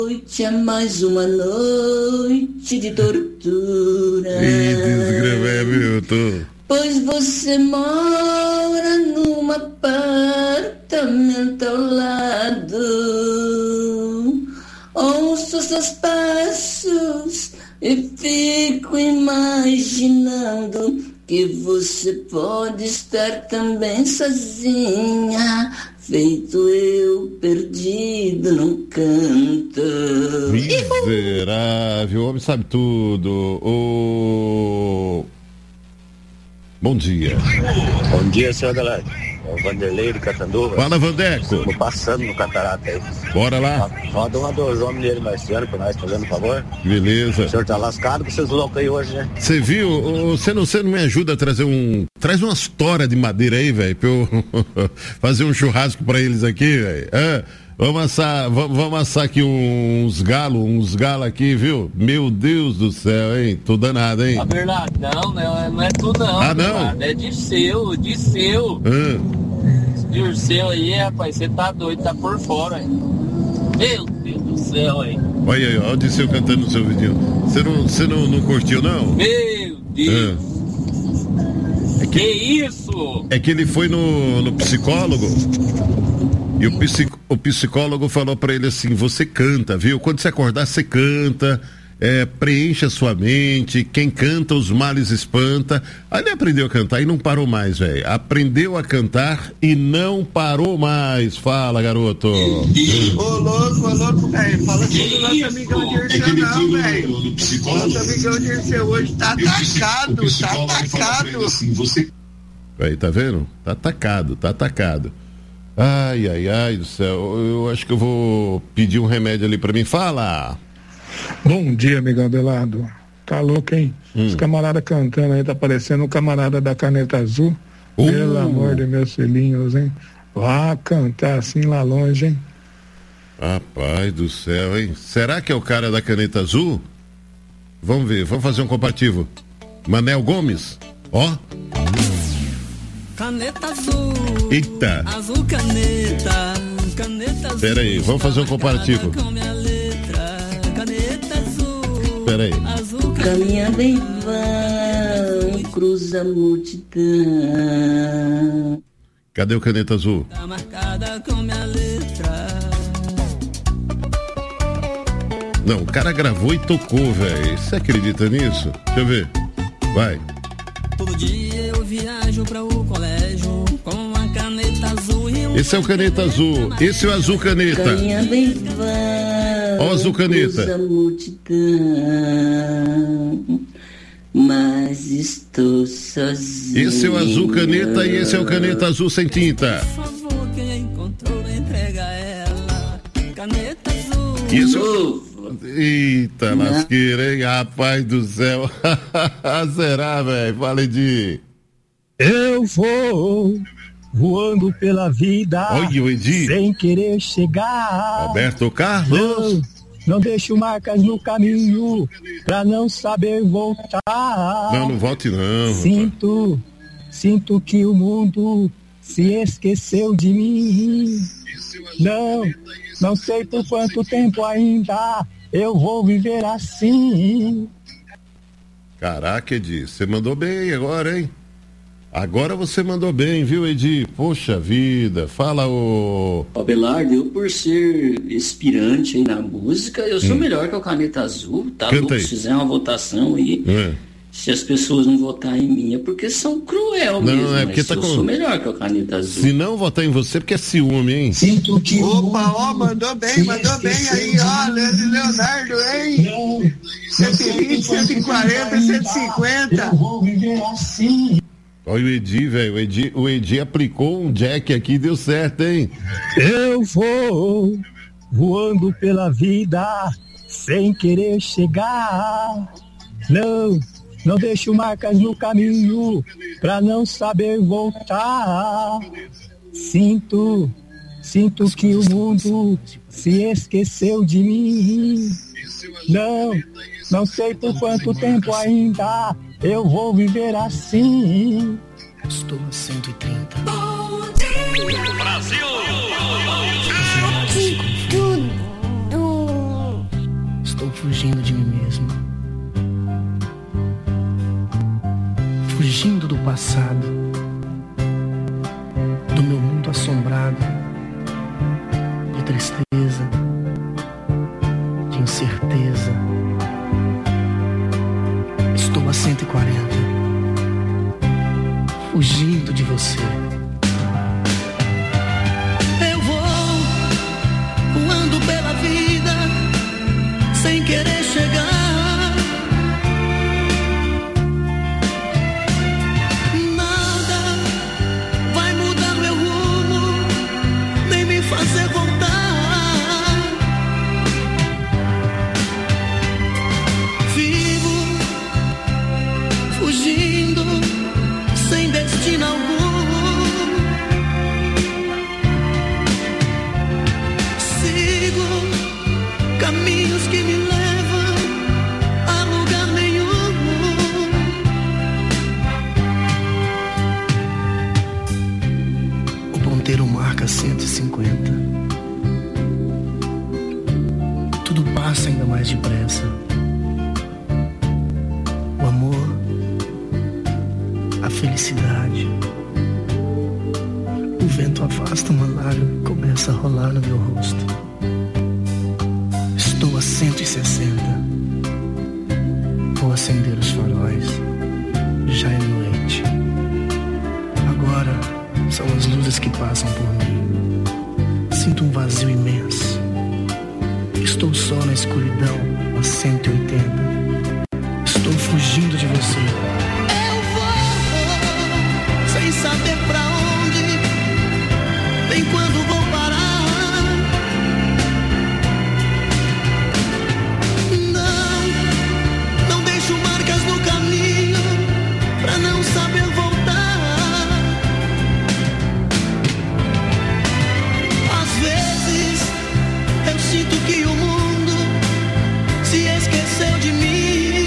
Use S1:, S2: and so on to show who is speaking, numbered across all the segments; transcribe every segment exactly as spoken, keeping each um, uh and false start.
S1: noite é mais uma noite de tortura.
S2: Ih, descreve, Milton.
S1: Pois você mora num apartamento ao lado. Ouço seus passos e fico imaginando que você pode estar também sozinha, feito eu perdido num canto.
S2: Miserável, o homem sabe tudo. O... Bom dia.
S3: Bom dia, senhor galera. É o Vanderlei de Catanduva.
S2: Fala, Vandeco.
S3: Estamos passando no Catarata aí.
S2: Bora lá.
S3: Roda uma dos homens dele Marciano pra nós, fazendo um favor.
S2: Beleza.
S3: O senhor tá lascado com esses loucos aí hoje, né?
S2: Você viu? Você não, você não me ajuda a trazer um... Traz umas toras de madeira aí, velho, pra eu fazer um churrasco pra eles aqui, velho. Ah, vamos assar, vamos, vamos assar aqui uns galos, uns galos aqui, viu? Meu Deus do céu, hein? Tô danado, hein?
S4: Ah, Bernardo, não, não, não é tu não.
S2: Ah, não?
S4: Bernardo, é de seu, de seu.
S2: Ah.
S4: De seu aí, rapaz, você tá doido, tá por fora, hein? Meu Deus do céu, hein?
S2: Olha aí, olha o Disseu cantando no seu vidinho. Você não, você não, não curtiu, não?
S4: Meu Deus!
S2: Ah. É que,
S4: que isso?
S2: É que ele foi no, no psicólogo e o, psic, o psicólogo falou pra ele assim: você canta, viu? Quando você acordar, você canta, é, preencha sua mente, quem canta os males espanta. Aí ele aprendeu a cantar e não parou mais, velho. Aprendeu a cantar e não parou mais. Fala, garoto.
S5: Ô louco, ô louco, velho. Fala assim do nosso amigão Dirceu, não, velho. Nosso amigão Dirceu hoje tá atacado, tá atacado.
S2: Aí, tá vendo? Tá atacado, tá atacado. Ai, ai, ai do céu. Eu acho que eu vou pedir um remédio ali pra mim. Fala!
S6: Bom dia, amigão Abelardo. Tá louco, hein?
S2: Hum.
S6: Os camaradas cantando aí, tá parecendo um camarada da Caneta Azul. Uh. Pelo amor de meus filhinhos, hein? Vá cantar assim lá longe, hein?
S2: Rapaz do céu, hein? Será que é o cara da Caneta Azul? Vamos ver, vamos fazer um comparativo. Manel Gomes, ó.
S7: Caneta azul.
S2: Eita.
S7: Azul caneta. Caneta azul.
S2: Pera aí, vamos fazer um comparativo. Peraí.
S1: Caminha bem vão, cruza a multidão.
S2: Cadê o Caneta Azul?
S7: Tá marcada com minha letra.
S2: Não, o cara gravou e tocou, velho. Você acredita nisso? Deixa eu ver. Vai.
S7: Todo dia eu viajo para o colégio com a caneta azul e um...
S2: Esse é o Caneta Azul. Esse é o Azul Caneta.
S1: Caminha bem vão,
S2: ó o Azul Caneta.
S1: cruza a multidão, mas estou sozinho.
S2: Esse é o Azul Caneta e esse é o Caneta Azul sem tinta.
S7: Por favor, quem encontrou, entrega ela. Caneta azul.
S2: Isso. Eita, lasqueira, hein? Rapaz do céu. Será, velho? Fala de...
S8: Eu vou voando pela vida.
S2: Olha o Edi.
S8: Sem querer chegar.
S2: Roberto Carlos.
S8: Não, não deixo marcas no caminho pra não saber voltar.
S2: Não, não volte não.
S8: Sinto, rapaz. Sinto que o mundo se esqueceu de mim. Não, não sei por quanto tempo ainda eu vou viver assim.
S2: Caraca, Edi, você mandou bem agora, hein? Agora você mandou bem, viu, Edi? Poxa vida, fala o...
S1: Ó, Belardo, eu por ser inspirante aí na música, eu sou hum. melhor que o Caneta Azul, tá?
S2: Canta aí.
S1: Se fizer uma votação aí, é. Se as pessoas não votarem em mim é porque são cruel
S2: não,
S1: mesmo,
S2: é porque
S1: mas
S2: tá
S1: eu
S2: com...
S1: sou melhor que o Caneta Azul.
S2: Se não votar em você, porque é ciúme, hein?
S5: Sinto que... Opa, ó, mandou bem, mandou bem aí, ó, Leonardo, hein? cento e vinte, cento e quarenta, cento e cinquenta.
S8: Eu vou viver assim.
S2: Olha o Edi, velho, o Edi, o Edi aplicou um jack aqui e deu certo, hein?
S8: Eu vou voando pela vida sem querer chegar. Não, não deixo marcas no caminho pra não saber voltar. Sinto, sinto que o mundo se esqueceu de mim. Não, não sei por quanto tempo ainda eu vou viver assim.
S7: Estou a cento e trinta.
S9: Brasil!
S10: Tudo
S9: Estou fugindo de mim mesmo, fugindo do passado, do meu mundo assombrado de tristeza, de incerteza. Estou a cento e quarenta, fugindo de você.
S7: Eu vou voando pela vida sem querer chegar. Nada vai mudar meu rumo, nem me fazer voltar. Vivo fugindo sem destino algum. Sigo caminhos que me levam a lugar nenhum.
S9: O ponteiro marca cento e cinquenta. Tudo passa ainda mais depressa. O amor, a felicidade. O vento afasta uma lágrima e começa a rolar no meu rosto. Estou a cento e sessenta. Vou acender os faróis. Já é noite. Agora são as luzes que passam por mim. Sinto um vazio imenso. Estou só na escuridão a cento e oitenta. Estou fugindo de você.
S7: Eu vou sem saber pra onde, nem quando vou parar. Não, não deixo marcas no caminho pra não saber voltar. Às vezes eu sinto que o mundo se esqueceu de mim.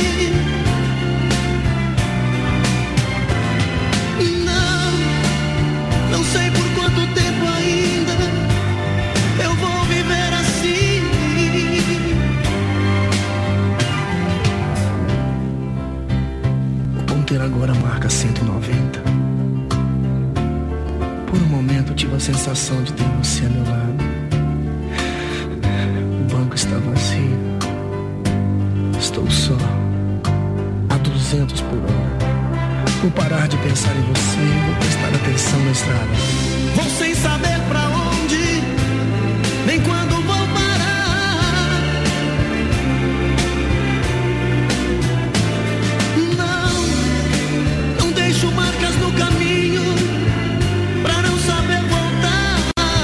S7: Não, não sei por quanto tempo ainda eu vou viver assim.
S9: O ponteiro agora marca cento e noventa. Por um momento tive a sensação de ter você a meu lado. O banco está vazio. Estou só a duzentos por hora. Vou parar de pensar em você e vou prestar atenção na estrada.
S7: Vou sem saber pra onde, nem quando vou parar. Não, não deixo marcas no caminho pra não saber voltar.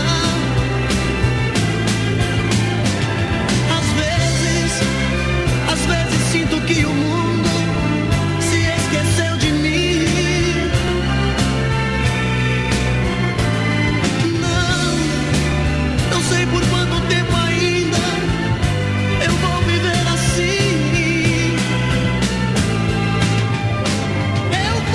S7: Às vezes, às vezes sinto que o mundo se esqueceu de mim. Não, não sei por quanto tempo ainda eu vou viver assim. Eu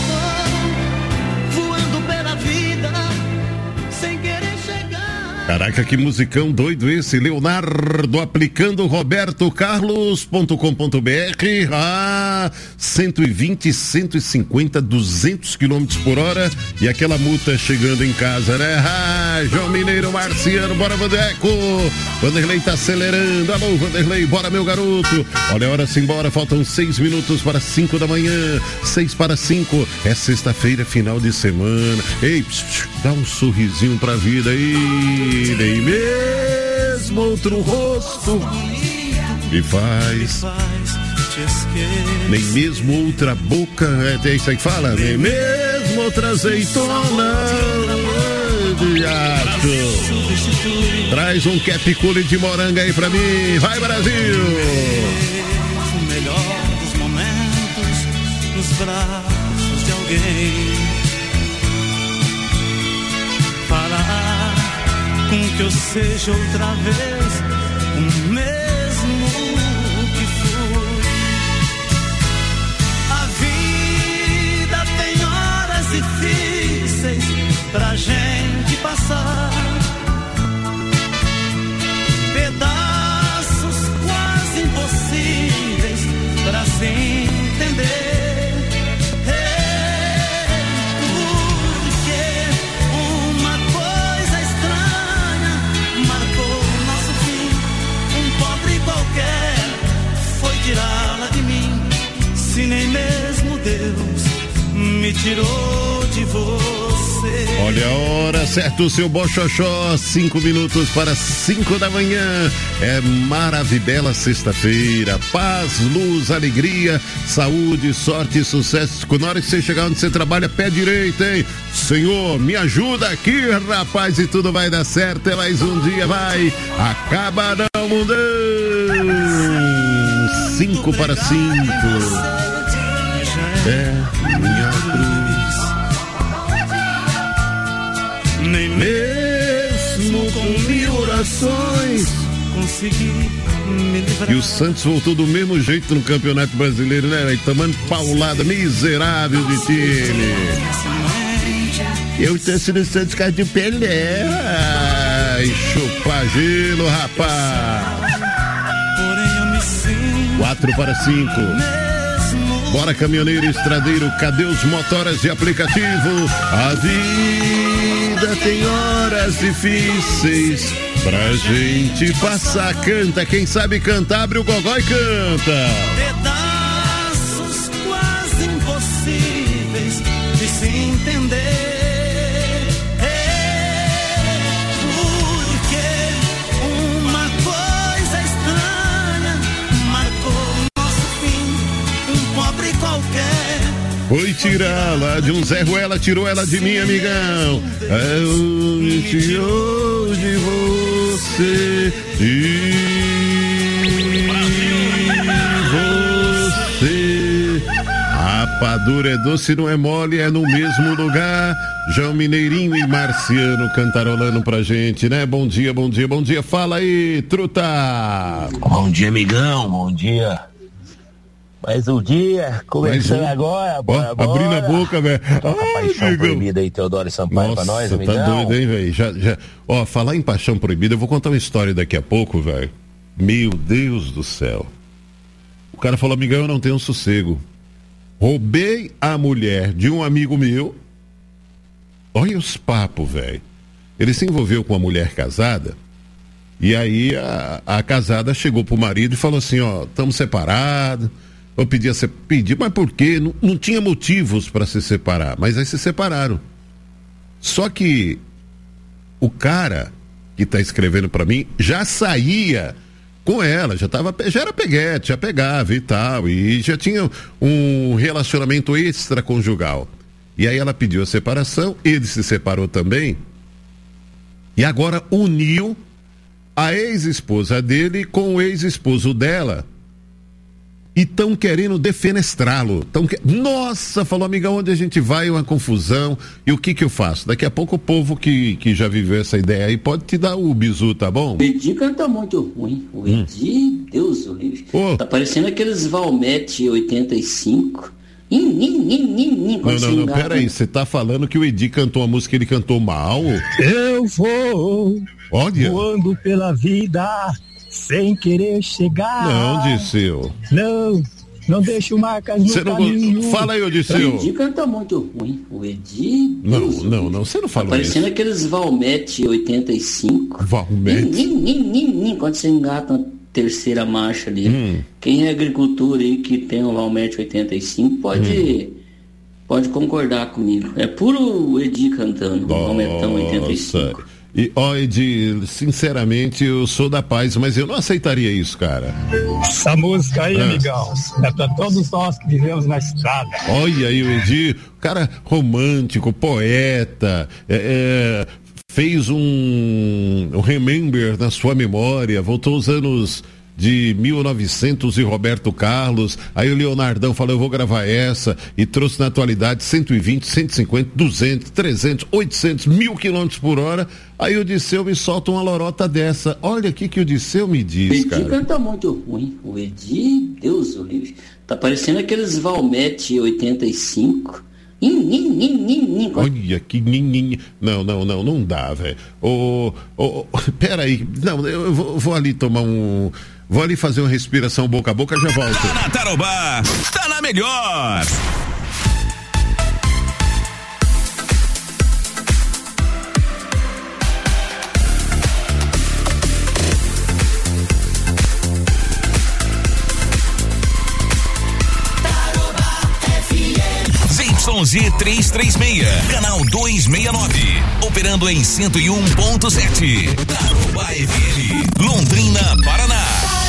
S7: vou voando pela vida sem querer chegar.
S2: Caraca, que musicão doido esse, Leonardo aplicando roberto carlos ponto com ponto b r. Ah, cento e vinte, cento e cinquenta, duzentos quilômetros por hora e aquela multa chegando em casa, né? Ah, João Mineiro, Marciano, bora Vandeco. Vanderlei tá acelerando, alô Vanderlei, bora meu garoto. Olha a hora sim, bora, faltam seis minutos para cinco da manhã, seis para cinco, é sexta-feira, final de semana. Ei, pss, pss, dá um sorrisinho pra vida aí, nem mesmo outro rosto me faz, nem mesmo outra boca, é, é isso aí que fala, nem mesmo outra azeitona. Traz um capicule de moranga aí pra mim, vai Brasil!
S10: O melhor dos momentos nos braços de alguém. Falar com que eu seja outra vez o mesmo que fui. A vida tem horas difíceis pra gente passar, pedaços quase entender. É, porque uma coisa estranha marcou o nosso fim. Um pobre qualquer foi tirá-la de mim. Se nem mesmo Deus me tirou de você.
S2: Olha a hora, certo, o seu Bochochó, cinco minutos para cinco da manhã. É maravilhosa sexta-feira. Paz, luz, alegria, saúde, sorte e sucesso. Na hora que você chegar onde você trabalha, pé direito, hein? Senhor, me ajuda aqui, rapaz, e tudo vai dar certo. É mais um dia, vai. Acaba não, mundão. Cinco para cinco. É minha cruz.
S10: Nem
S2: mesmo com mil orações
S10: consegui me livrar.
S2: E o Santos voltou do mesmo jeito no Campeonato Brasileiro, né? Tomando paulada miserável de time. Eu torço no Santos por causa de Pelé. Ai, chupa gelo, rapaz.
S10: Porém eu me sinto
S2: Quatro para cinco. Bora, caminhoneiro, estradeiro, cadê os motoras de aplicativo? A vida tem horas difíceis pra gente passar. Canta, quem sabe cantar, abre o gogó e canta.
S10: pedaços quase impossíveis de se entender. É, porque uma coisa estranha marcou nosso fim. Um pobre qualquer
S2: Foi tirá-la de um Zé Ruela, tirou ela de mim, amigão. Eu me tirou de você. De você. Rapadura é doce, não é mole, é no mesmo lugar. João Mineirinho e Marciano cantarolando pra gente, né? Bom dia, bom dia, bom dia. Fala aí, truta.
S3: Bom dia, amigão, bom dia. Mais um dia, começando
S2: um.
S3: agora, bora,
S2: Ó,
S3: bora.
S2: abrindo a boca, velho.
S3: Paixão proibida aí, Teodoro Sampaio,
S2: Nossa,
S3: pra nós,
S2: tá
S3: amigão.
S2: doido, hein, velho? Já, já... Ó, falar em paixão proibida, eu vou contar uma história daqui a pouco, velho. Meu Deus do céu. O cara falou, amigão, eu não tenho sossego. Roubei a mulher de um amigo meu. Olha os papos, velho. Ele se envolveu com uma mulher casada. E aí a, a casada chegou pro marido e falou assim, ó, estamos separados. Eu pedi a ser pedir, mas por quê? Não, não tinha motivos para se separar, mas aí se separaram. Só que o cara que tá escrevendo para mim já saía com ela, já tava, já era peguete, já pegava e tal, e já tinha um relacionamento extraconjugal. E aí ela pediu a separação, ele se separou também, e agora uniu a ex-esposa dele com o ex-esposo dela. E estão querendo defenestrá-lo. Tão que... Nossa, falou, amiga, onde a gente vai é uma confusão. E o que que eu faço? Daqui a pouco o povo que, que já viveu essa ideia aí pode te dar o bizu, tá bom?
S1: O Edi canta muito ruim. O Edi, hum. Deus o livre.
S2: Oh.
S1: Tá parecendo aqueles Valmete oitenta e cinco. Nin, nin, nin, nin, nin,
S2: não, não, não, peraí. Você tá falando que o Edi cantou uma música que ele cantou mal?
S8: Eu vou
S2: Olha.
S8: voando pela vida sem querer chegar.
S2: Não, Disseu.
S8: Não, não deixo marcas no
S2: Você não
S8: caminho.
S2: go... Fala aí, Odisseu.
S1: O Edi canta muito ruim. O Edi...
S2: Não,
S1: Deus
S2: não, não, você não falou
S1: tá parecendo
S2: isso.
S1: aqueles Valmete oitenta e cinco.
S2: Valmete?
S1: Nin, nin, nin, nin, quando você engata uma terceira marcha ali.
S2: Hum.
S1: Quem é agricultura aí que tem o Valmete oitenta e cinco pode... Hum. Pode concordar comigo. É puro Edi cantando. O Valmetão oitenta e cinco.
S2: E, ó, Edi, sinceramente, eu sou da paz, mas eu não aceitaria isso, cara.
S8: Essa música aí,
S2: Ah.
S8: amigão, é pra todos nós que vivemos na estrada.
S2: Olha aí o Edi, cara romântico, poeta, é, é, fez um, um remember na sua memória, voltou aos anos de mil e novecentos e Roberto Carlos, aí o Leonardão falou, eu vou gravar essa, e trouxe na atualidade cento e vinte, cento e cinquenta, duzentos, trezentos, oitocentos, mil quilômetros por hora, aí o Disseu me solta uma lorota dessa. Olha o que que o Disseu me diz,
S1: o Edi
S2: cara.
S1: canta muito ruim. O Edi, Deus o livre. Tá parecendo aqueles Valmete oitenta e cinco. Nin, nin, nin, nin, nin.
S2: Olha que ninguém. Não, não, não, não dá, velho. Ô, ô, peraí. Não, eu vou, vou ali tomar um. Vou ali fazer uma respiração boca a boca, já volto.
S11: Tá na Tarobá, tá na melhor. Z Z trezentos e trinta e seis, canal duzentos e sessenta e nove, operando em cento e um ponto sete. Tarobá F M, Londrina, Paraná.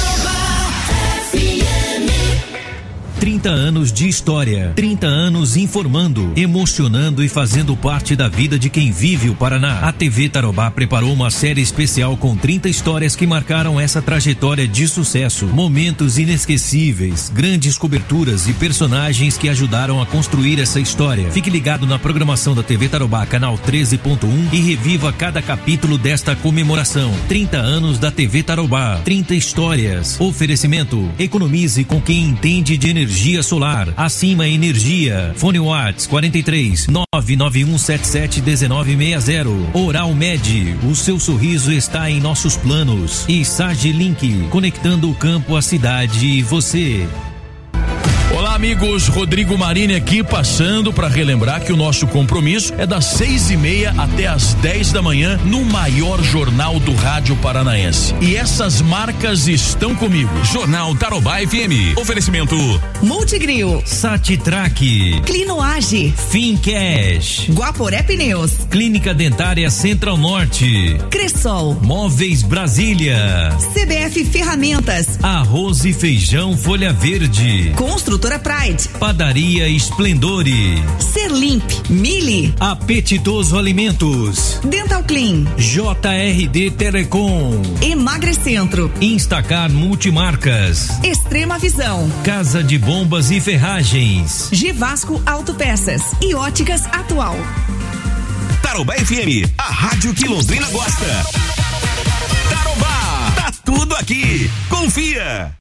S12: trinta anos de história, trinta anos informando, emocionando e fazendo parte da vida de quem vive o Paraná. A T V Tarobá preparou uma série especial com trinta histórias que marcaram essa trajetória de sucesso. Momentos inesquecíveis, grandes coberturas e personagens que ajudaram a construir essa história. Fique ligado na programação da T V Tarobá, canal treze ponto um, e reviva cada capítulo desta comemoração. trinta anos da T V Tarobá, trinta histórias. Oferecimento: economize com quem entende de energia. Energia solar, acima energia. Fone Whats quarenta e três, nove nove um sete sete um nove seis zero. Oral Med, o seu sorriso está em nossos planos. E Sage Link, conectando o campo, a cidade e você.
S13: Olá, amigos, Rodrigo Marini aqui, passando para relembrar que o nosso compromisso é das seis e meia até as dez da manhã no maior jornal do rádio paranaense. E essas marcas estão comigo.
S11: Jornal Tarobá F M. Oferecimento:
S14: Multigril,
S12: Satitrack,
S14: Clinoage,
S12: Fincash,
S14: Guaporé Pneus,
S12: Clínica Dentária Central Norte,
S14: Cressol,
S12: Móveis Brasília,
S14: C B F Ferramentas,
S12: Arroz e Feijão Folha Verde,
S14: Construtora Pride,
S12: Padaria Esplendore,
S14: Serlimp, Mili,
S12: Apetitoso Alimentos,
S14: Dental Clean,
S12: J R D Telecom,
S14: Emagrecentro,
S12: Instacar Multimarcas,
S14: Extrema Visão,
S12: Casa de Bombas e Ferragens,
S14: Givasco Autopeças e Óticas Atual.
S11: Tarobá F M, a rádio que Londrina gosta. Tarobá, tá tudo aqui. Confia.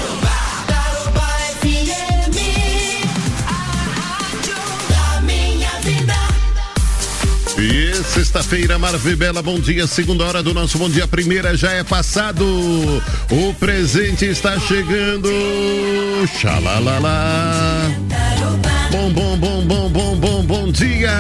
S2: E sexta-feira, Marvibela, bom dia, segunda hora do nosso Bom Dia, primeira já é passado, o presente está chegando, xalalala, bom, bom, bom, bom, bom, bom, bom dia,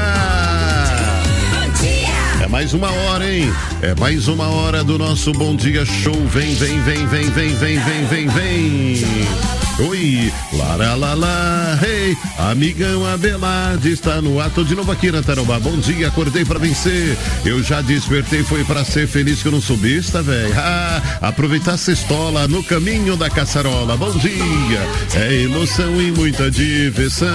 S2: é mais uma hora, hein, é mais uma hora do nosso Bom Dia Show, vem, vem, vem, vem, vem, vem, vem, vem, vem. Oi, laralala, hey, amigão Abelarde está no ato de novo aqui na Tarobá. Bom dia, acordei pra vencer. Eu já despertei, foi pra ser feliz que eu não subista, velho. Ah, aproveitar a sextola no caminho da caçarola. Bom dia, é emoção e muita diversão.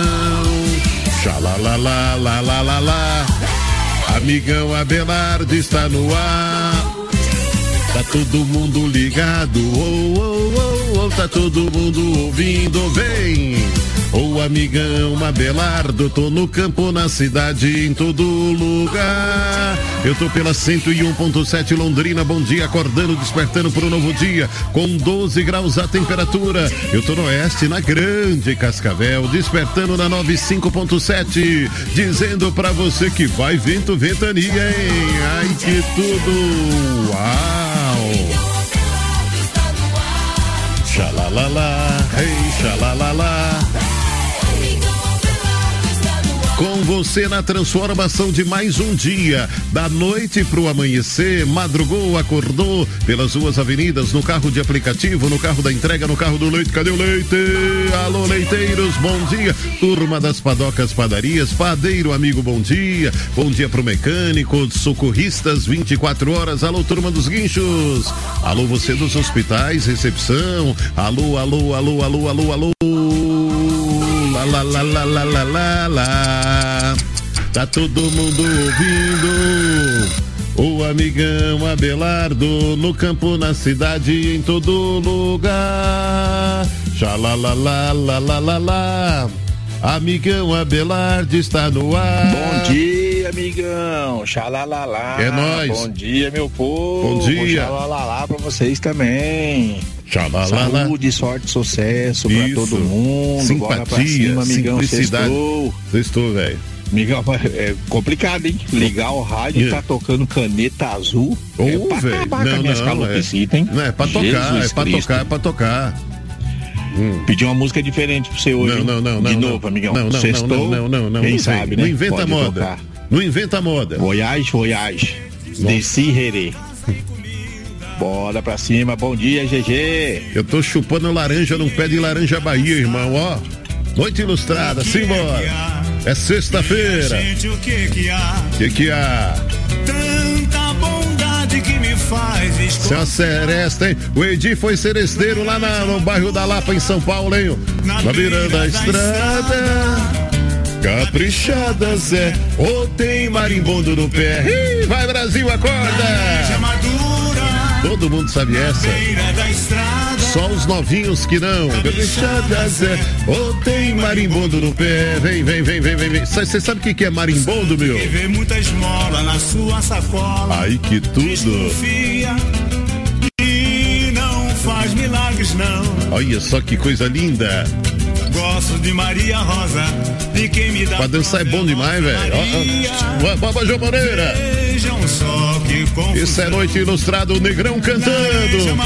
S2: Xalalala, la la la la. Amigão Abelarde está no ar. Tá todo mundo ligado, oh, oh, oh, oh, tá todo mundo ouvindo, vem. Ô, amigão Abelardo, tô no campo, na cidade, em todo lugar. Eu tô pela cento e um ponto sete Londrina, bom dia, acordando, despertando para um novo dia, com doze graus a temperatura. Eu tô no oeste, na Grande Cascavel, despertando na noventa e cinco ponto sete, dizendo pra você que vai vento, ventania, hein? Ai, que tudo! Uau! Xalalala, hey, xalalala. Com você na transformação de mais um dia, da noite pro amanhecer, madrugou, acordou, pelas ruas avenidas, no carro de aplicativo, no carro da entrega, no carro do leite, cadê o leite? Alô, leiteiros, bom dia, turma das padocas, padarias, padeiro, amigo, bom dia, bom dia pro mecânico, socorristas, vinte e quatro horas, alô, turma dos guinchos, alô, você dos hospitais, recepção, alô, alô, alô, alô, alô, alô, lá, lá, lá, lá, lá, lá, lá. Tá todo mundo ouvindo o amigão Abelardo no campo, na cidade, em todo lugar. Xalalala, lá, lá, lá, lá. Amigão Abelardo está no ar.
S3: Bom dia, amigão. Xalalala.
S2: É nóis.
S3: Bom dia, meu povo.
S2: Bom dia.
S3: Xalalala pra vocês também.
S2: Xalalala.
S3: Saúde, sorte, sucesso pra todo mundo.
S2: Simpatia,
S3: bora pra cima, amigão.
S2: simplicidade.
S3: Sextou.
S2: Sextou, velho.
S3: Miguel, é complicado, hein? Ligar o rádio e é. tá tocando Caneta Azul.
S2: Ô,
S3: é pra
S2: velho.
S3: acabar
S2: não,
S3: com a minha
S2: não, é,
S3: hein?
S2: Não, é pra tocar,
S3: Jesus
S2: é pra
S3: Cristo.
S2: tocar, é pra tocar. Hum.
S3: Pedir uma música diferente pra você hoje.
S2: Não, não, não.
S3: De
S2: não,
S3: novo,
S2: não,
S3: amigão.
S2: Não, não,
S3: Sextou,
S2: não, não, não, não.
S3: Quem
S2: não
S3: sabe, né?
S2: Não inventa
S3: Pode
S2: moda.
S3: tocar.
S2: Não inventa moda.
S3: Voyage, voyage. Desci, herê. Bora pra cima, bom dia, G G.
S2: Eu tô chupando laranja num pé de laranja Bahia, irmão, ó. Noite ilustrada, simbora. É sexta-feira.
S10: O que que há?
S2: O que que há?
S10: Tanta bondade que me faz escolher.
S2: Seu seresta, hein? O Edi foi seresteiro lá na, no bairro da Lapa, em São Paulo, hein? Na, na beira da estrada, caprichada Zé, ou tem marimbondo no pé. Ih, vai Brasil, acorda! Todo mundo sabe essa. Só os novinhos que não. Caprichada Zé, ou tem marimbondo no pé. Vem, vem, vem, vem, vem. Você sabe o que, que é marimbondo, meu?
S10: Vê muita esmola na sua sacola.
S2: Ai, que tudo.
S10: Desconfia e não faz milagres, não.
S2: Olha só que coisa linda.
S10: Gosto de Maria Rosa, de quem me dá.
S2: Pra dançar é bom demais, velho. Baba João Moreira.
S10: Vejam só que confusão.
S2: Isso é Noite Ilustrada, o Negrão cantando.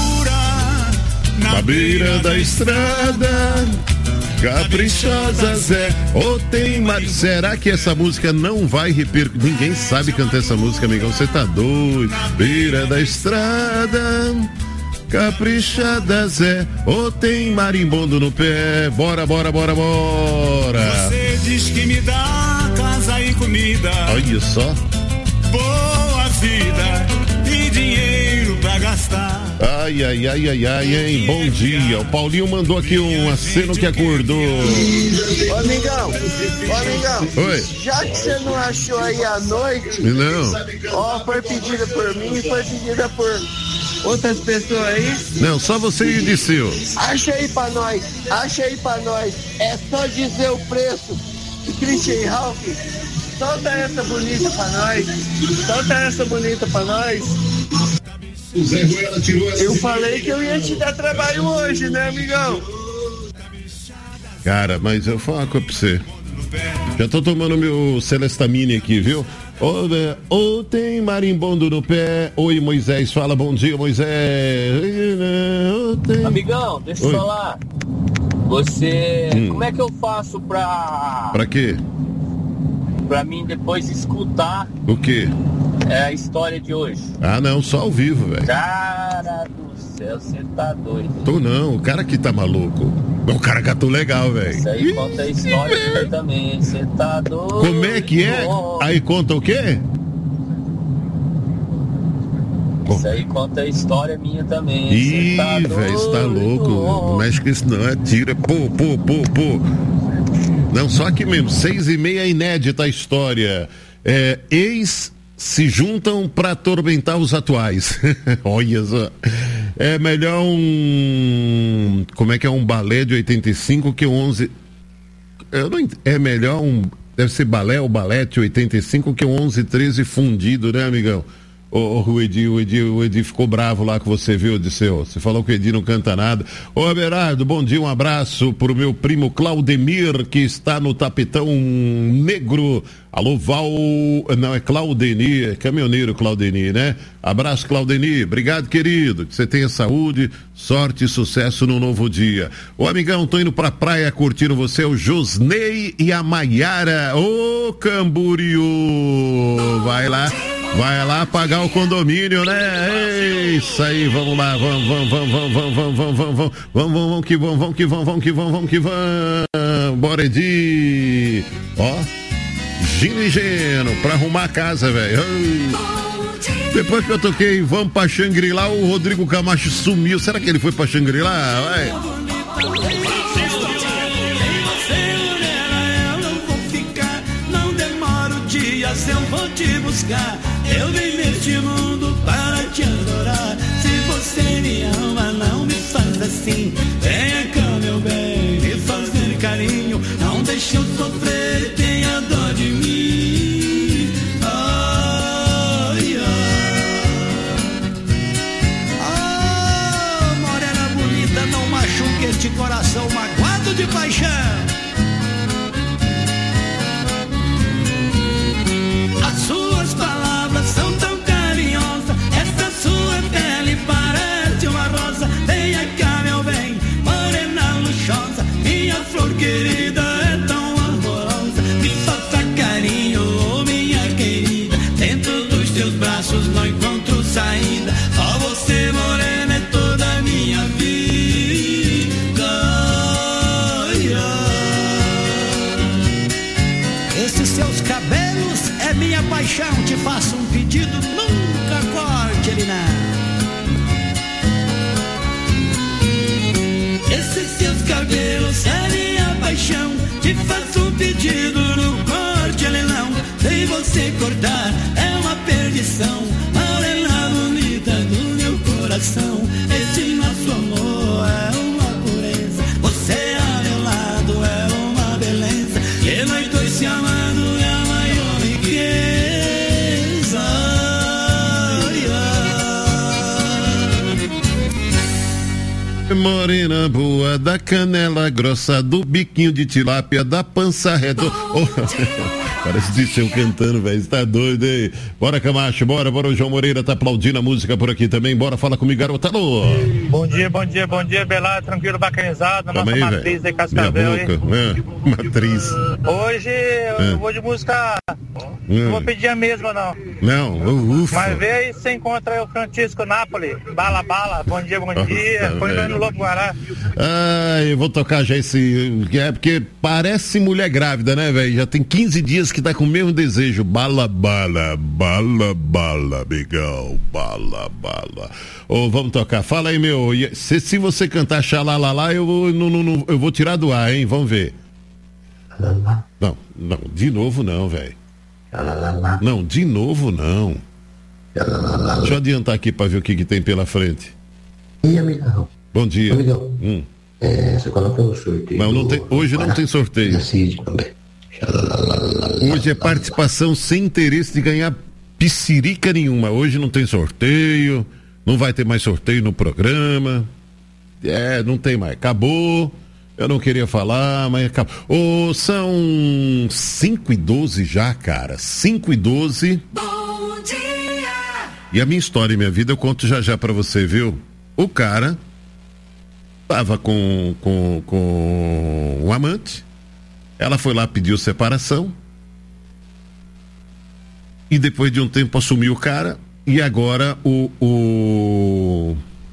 S10: Na,
S2: na beira da estrada, caprichosa Zé, ou tem mar... Será que essa música não vai repercutir? Ninguém sabe cantar essa música, amigão. Você tá doido. Beira da estrada, caprichada Zé, ou tem marimbondo no pé. Bora, bora, bora, bora.
S10: Você diz que me dá casa e comida.
S2: Olha só.
S10: Boa vida e dinheiro pra gastar.
S2: Ai, ai, ai, ai, ai, hein? Bom dia. O Paulinho mandou aqui um aceno que acordou.
S5: Ô, amigão, ô, amigão.
S2: Oi.
S5: Já que você não achou aí à noite.
S2: Não.
S5: Ó, foi pedida por mim e foi pedida por outras pessoas aí.
S2: Não, só você e o Disseu.
S5: Acha aí pra nós, acha aí pra nós. É só dizer o preço. Christian Ralph, solta essa bonita pra nós. Solta essa bonita pra nós. Eu falei que eu ia te dar trabalho hoje, né, amigão?
S2: Cara, mas eu vou falar uma coisa pra você. Já tô tomando meu Celestamine aqui, viu? Ou, ou tem marimbondo no pé. Oi, Moisés, fala bom dia, Moisés. Tem...
S4: Amigão, deixa eu falar. Você, hum. como é que eu faço pra...
S2: Pra quê?
S4: Pra mim depois escutar...
S2: O quê?
S4: É a história de hoje.
S2: Ah, não, só ao vivo, velho.
S4: Cara do céu, você tá doido.
S2: Tô não, o cara que tá maluco. O cara catou legal, velho.
S4: Isso aí conta a história minha também, você tá doido.
S2: Como é que é? Aí conta o quê?
S4: Isso aí conta a história minha também.
S2: Ih, velho, você tá louco. Não mexe com isso não, é tiro, é pô, pô, pô, pô. Não, só aqui mesmo, seis e meia, inédita a história. É, ex se juntam para atormentar os atuais. Olha só. É melhor um... Como é que é um balé de oitenta e cinco que onze... Eu não ent... É melhor um... Deve ser balé ou balete oitenta e cinco que onze treze fundido, né, amigão? Ô, oh, o Edi, o Edi, o Edi ficou bravo lá com você, viu, Odisseu? Você falou que o Edi não canta nada. Ô, Aberardo, bom dia, um abraço pro meu primo Claudemir, que está no tapetão negro. Alô, Val... Não, é Claudenir, é caminhoneiro Claudenir, né? Abraço, Claudenir. Obrigado, querido. Que você tenha saúde, sorte e sucesso no novo dia. Ô, amigão, tô indo pra praia curtindo você, o Josnei e a Maiara. Ô, Camboriú. Vai lá. Vai lá pagar o condomínio, né? É isso aí, vamos lá, vamos, vamos, vamos, vamos, vamos, vamos, vamos, vamos, vamos, vamos, vamos que vamos, vamos que vamos, vamos que vamos, vamos que vamos. Bora, Edi. Ó, Gino e Geno, pra arrumar a casa, velho. Depois que eu toquei Vamos pra Xangri-Lá, o Rodrigo Camacho sumiu. Será que ele foi pra Xangri-Lá? Vai.
S10: Eu vou te buscar, eu vim neste mundo para te adorar. Se você me ama, não me faz assim. Venha cá, meu bem, me fazer carinho. Não deixe eu sofrer, tenha dó de mim. Ai, ai. Oh, morena bonita, não machuque este coração magoado de paixão.
S2: morena boa, da canela grossa, do biquinho de tilápia, da pança redonda. Oh, parece Disseu cantando, velho. Você tá doido, hein? Bora, Camacho, bora, bora. O João Moreira tá aplaudindo a música por aqui também. Bora, fala comigo, garoto. Alô.
S15: Bom dia, bom dia, bom dia, Belado. Tranquilo, bacanizado. Nossa
S2: aí,
S15: matriz
S2: véio.
S15: de Cascavel, hein?
S2: É, matriz.
S15: Hoje
S2: é.
S15: eu vou de música.
S2: É.
S15: Não vou pedir a mesma, não.
S2: Não, ufa.
S15: Mas vê aí se você encontra aí o Francisco Napoli. Bala, bala. Bom dia, bom
S2: Nossa,
S15: dia. Põe no Lobo Guará.
S2: Ah, eu vou tocar já esse. É porque parece mulher grávida, né, velho? Já tem quinze dias que tá com o mesmo desejo. Bala, bala, bala, bala, amigão. Bala, bala. Ô, oh, vamos tocar. Fala aí, meu. Se, se você cantar xalalalá, eu vou, não, não, não, eu vou tirar do ar, hein? Vamos ver. Não, não, de novo não, velho. Não, de novo não. Deixa eu adiantar aqui pra ver o que, que tem pela frente.
S16: E amigão?
S2: Bom dia.
S16: Amigão,
S2: hum.
S16: é, você coloca o sorteio.
S2: Não, não tem, hoje não tem sorteio. Hoje é participação sem interesse de ganhar piscirica nenhuma. Hoje não tem sorteio, não vai ter mais sorteio no programa. É, não tem mais. Acabou. Eu não queria falar, mas acabou. Oh, são cinco e doze já, cara. cinco e doze.
S7: Bom dia!
S2: E a minha história e minha vida eu conto já já pra você, viu? O cara tava com, com, com um amante. Ela foi lá, pediu separação. E depois de um tempo assumiu o cara. E agora o, o,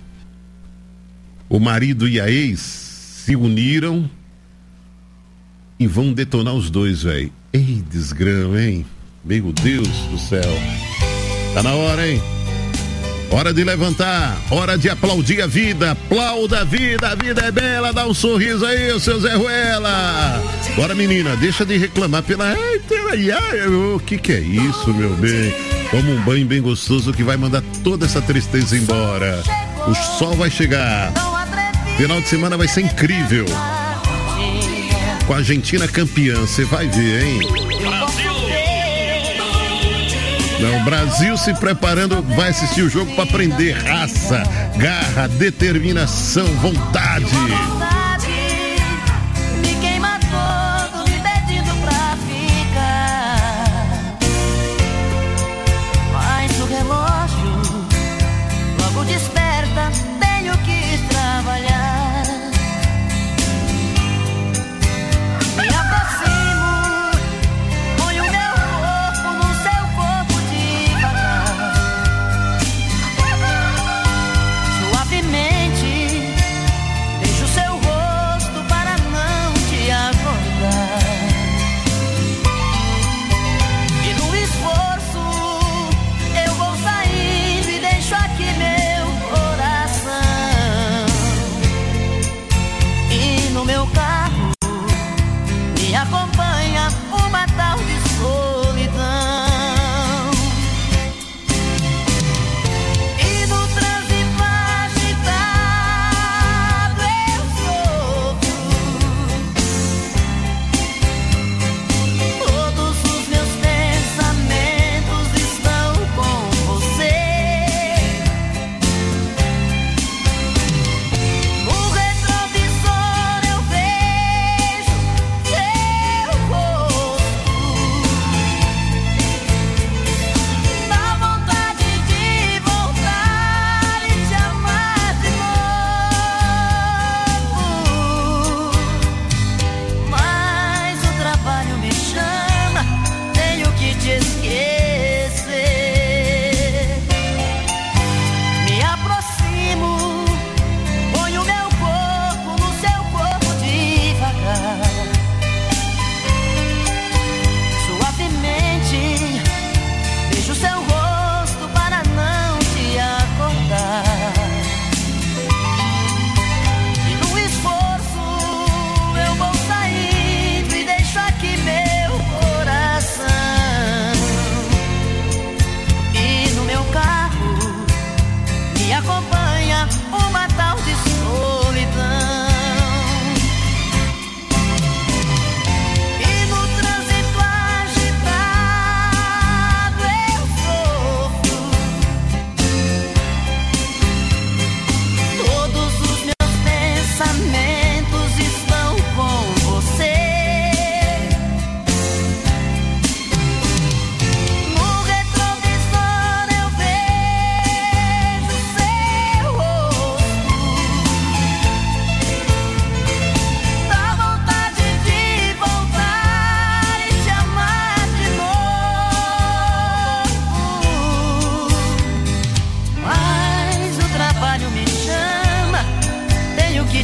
S2: o marido e a ex se uniram e vão detonar os dois, velho. Ei, desgrama, hein? Meu Deus do céu. Tá na hora, hein? Hora de levantar, hora de aplaudir a vida. Aplauda a vida, a vida é bela. Dá um sorriso aí, o seu Zé Ruela. Bora, menina, deixa de reclamar pela... Ai, ai, ai, o que que é isso, meu bem? Toma um banho bem gostoso que vai mandar toda essa tristeza embora. O sol vai chegar. Final de semana vai ser incrível. Com a Argentina campeã, você vai ver, hein? Não, o Brasil se preparando, vai assistir o jogo para aprender raça, garra, determinação, vontade.
S7: Me queima todo, me pedindo pra ficar. Mas o relógio logo desperta, tenho que trabalhar. Me aproximo, ponho meu corpo no seu corpo devagar. Suavemente, deixo seu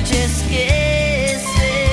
S7: te esquecer.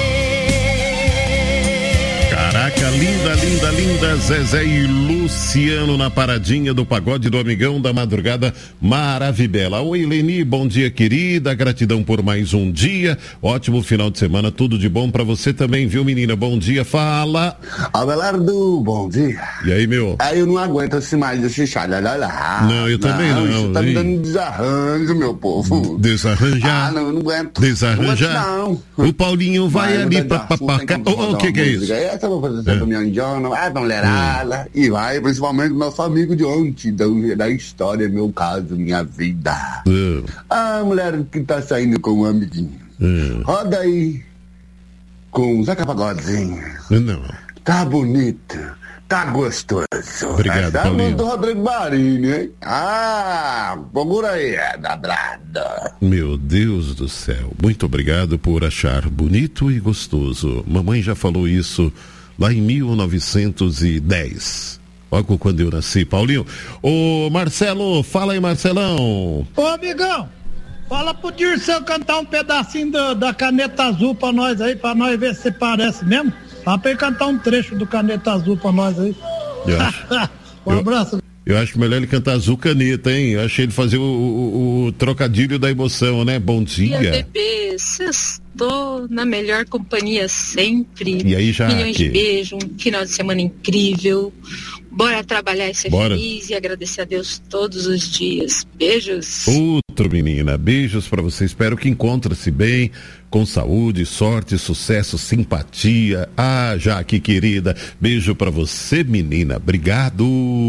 S2: Caraca, linda, linda, linda, Zezé e Luciano na paradinha do pagode do Amigão da Madrugada Maravibela. Oi, Leni, bom dia, querida, gratidão por mais um dia, ótimo final de semana, tudo de bom pra você também, viu, menina? Bom dia, fala.
S17: Abelardo, bom dia.
S2: E aí, meu?
S17: Aí eu não aguento esse mais desse xalhalá.
S2: Não, eu também não.
S17: Você tá
S2: hein?
S17: me dando desarranjo, meu povo.
S2: Desarranjar?
S17: Ah, não, eu não aguento.
S2: Desarranjar?
S17: Não aguento, não.
S2: O Paulinho vai, vai ali pra papacar. O que que é isso?
S17: Essa eu vou fazer essa minha indiana, vai pra mulherada, hum. e vai, principalmente nosso amigo de ontem, da, da história, meu caso, minha vida. Hum. A mulher que tá saindo com um amiguinho. Hum. Roda aí com o Zeca Pagodinho.
S2: Não.
S17: Tá bonito, tá gostoso.
S2: Obrigado,
S17: tá
S2: Paulinho.
S17: do Rodrigo Marinho, hein? Ah, procura aí, é dobrada.
S2: Meu Deus do céu, muito obrigado por achar bonito e gostoso. Mamãe já falou isso lá em mil novecentos e dez, logo quando eu nasci. Paulinho, ô Marcelo, fala aí, Marcelão.
S18: Ô amigão, fala pro Dirceu cantar um pedacinho do, da Caneta Azul pra nós aí, pra nós ver se parece mesmo. Fala pra ele cantar um trecho do Caneta Azul pra nós aí.
S2: Eu acho,
S18: um abraço.
S2: Eu, eu acho melhor ele cantar Azul Caneta, hein? Eu achei ele fazer o, o, o trocadilho da emoção, né? Bom dia.
S19: Dia, bebê, estou na melhor companhia sempre.
S2: E aí, Jaque?
S19: Milhões de beijos, um final de semana incrível. Bora trabalhar e ser
S2: Bora.
S19: feliz e agradecer a Deus todos os dias. Beijos.
S2: Outro, menina. Beijos pra você. Espero que encontre-se bem, com saúde, sorte, sucesso, simpatia. Ah, Jaque, querida. Beijo pra você, menina. Obrigado.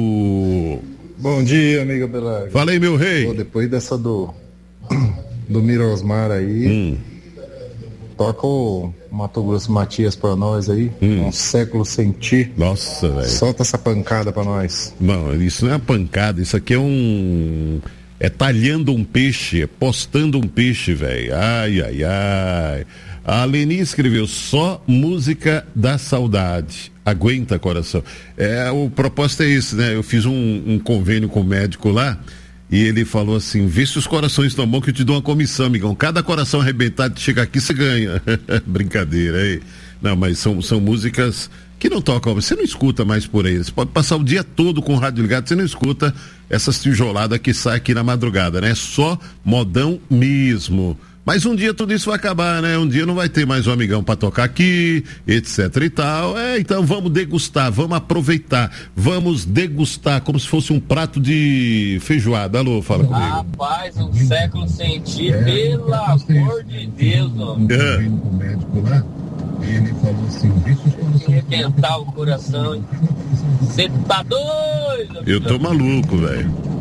S20: Bom dia, amiga Belardo.
S2: Fala aí, meu rei.
S20: Pô, depois dessa do do Mirosmar aí, hum. toca o Mato Grosso Matias pra nós aí, hum. um século sem ti.
S2: Nossa, velho.
S20: Solta essa pancada pra nós.
S2: Não, isso não é uma pancada, isso aqui é um... é talhando um peixe, é postando um peixe, velho. Ai, ai, ai. A Leni escreveu só música da saudade. Aguenta, coração. É, o propósito é esse, né? Eu fiz um, um convênio com o médico lá e ele falou assim: vê se os corações estão bons que eu te dou uma comissão, amigão. Cada coração arrebentado que chega aqui, você ganha. Brincadeira aí. Não, mas são, são músicas que não tocam, você não escuta mais por aí. Você pode passar o dia todo com o rádio ligado, você não escuta essas tijoladas que saem aqui na madrugada, né? Só modão mesmo. Mas um dia tudo isso vai acabar, né? Um dia não vai ter mais um amigão pra tocar aqui, etc e tal. É, então vamos degustar, vamos aproveitar, vamos degustar como se fosse um prato de feijoada. Alô, fala comigo.
S4: Rapaz, um século sem ti, pelo amor de Deus, homem.
S2: É.
S20: Ele falou assim,
S4: arrebentar o coração. Você tá doido?
S2: Eu tô maluco, velho.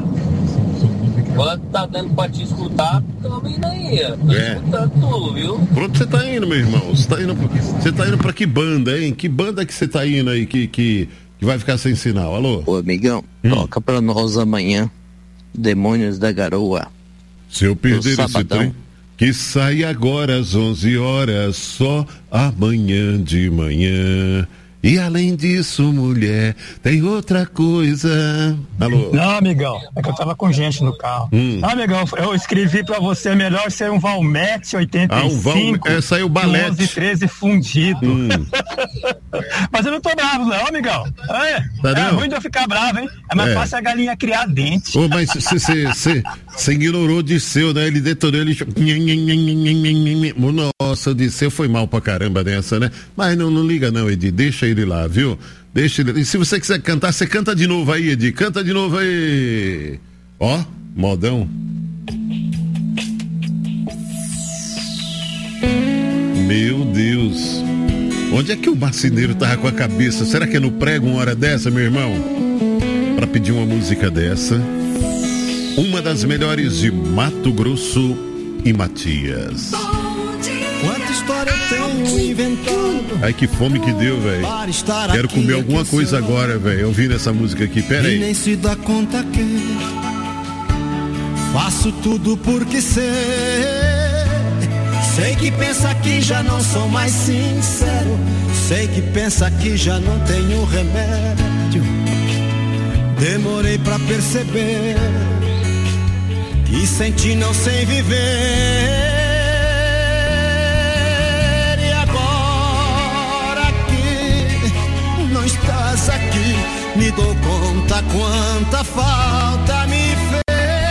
S4: Quando tá dando pra te escutar, tô indo aí. Tô é. escutando tu, viu?
S2: Pronto, você tá indo, meu irmão. Você tá indo, você tá indo pra que banda, hein? Que banda que você tá indo aí que, que, que vai ficar sem sinal? Alô?
S21: Ô, amigão, hum. toca pra nós amanhã, Demônios da Garoa.
S2: Se eu perder esse trem, que sai agora às onze horas, só amanhã de manhã. E além disso, mulher, tem outra coisa. Alô?
S8: Não, amigão, é que eu tava com gente no carro. Hum. Não, amigão, eu escrevi pra você, é melhor ser um Valmete oitenta e cinco. Ah, um Val...
S2: é, saiu o Balete.
S8: onze treze fundido. Hum. Mas eu não tô bravo, não, amigão. É, tá é ruim de eu ficar bravo, hein? É mais é. fácil a galinha criar dente.
S2: Ô, mas você ignorou o Disseu, né? Ele detonou, ele... Nossa, o Disseu foi mal pra caramba nessa, né? Mas não, não liga não, Edi, deixa ele lá, viu? Deixa ele... E se você quiser cantar, você canta de novo aí, Edi, canta de novo aí. Ó, modão. Meu Deus. Onde é que o marceneiro tava com a cabeça? Será que é no prego uma hora dessa, meu irmão? Pra pedir uma música dessa. Uma das melhores de Mato Grosso e Matias.
S7: Quanta história eu tenho inventado.
S2: Ai, que fome que deu, velho. Quero comer alguma coisa agora, velho. Ouvindo essa música aqui, pera aí.
S7: E nem se dá conta que faço tudo porque sei. Sei que pensa que já não sou mais sincero. Sei que pensa que já não tenho remédio. Demorei pra perceber que sem ti não sei viver. dou conta quanta falta me fez.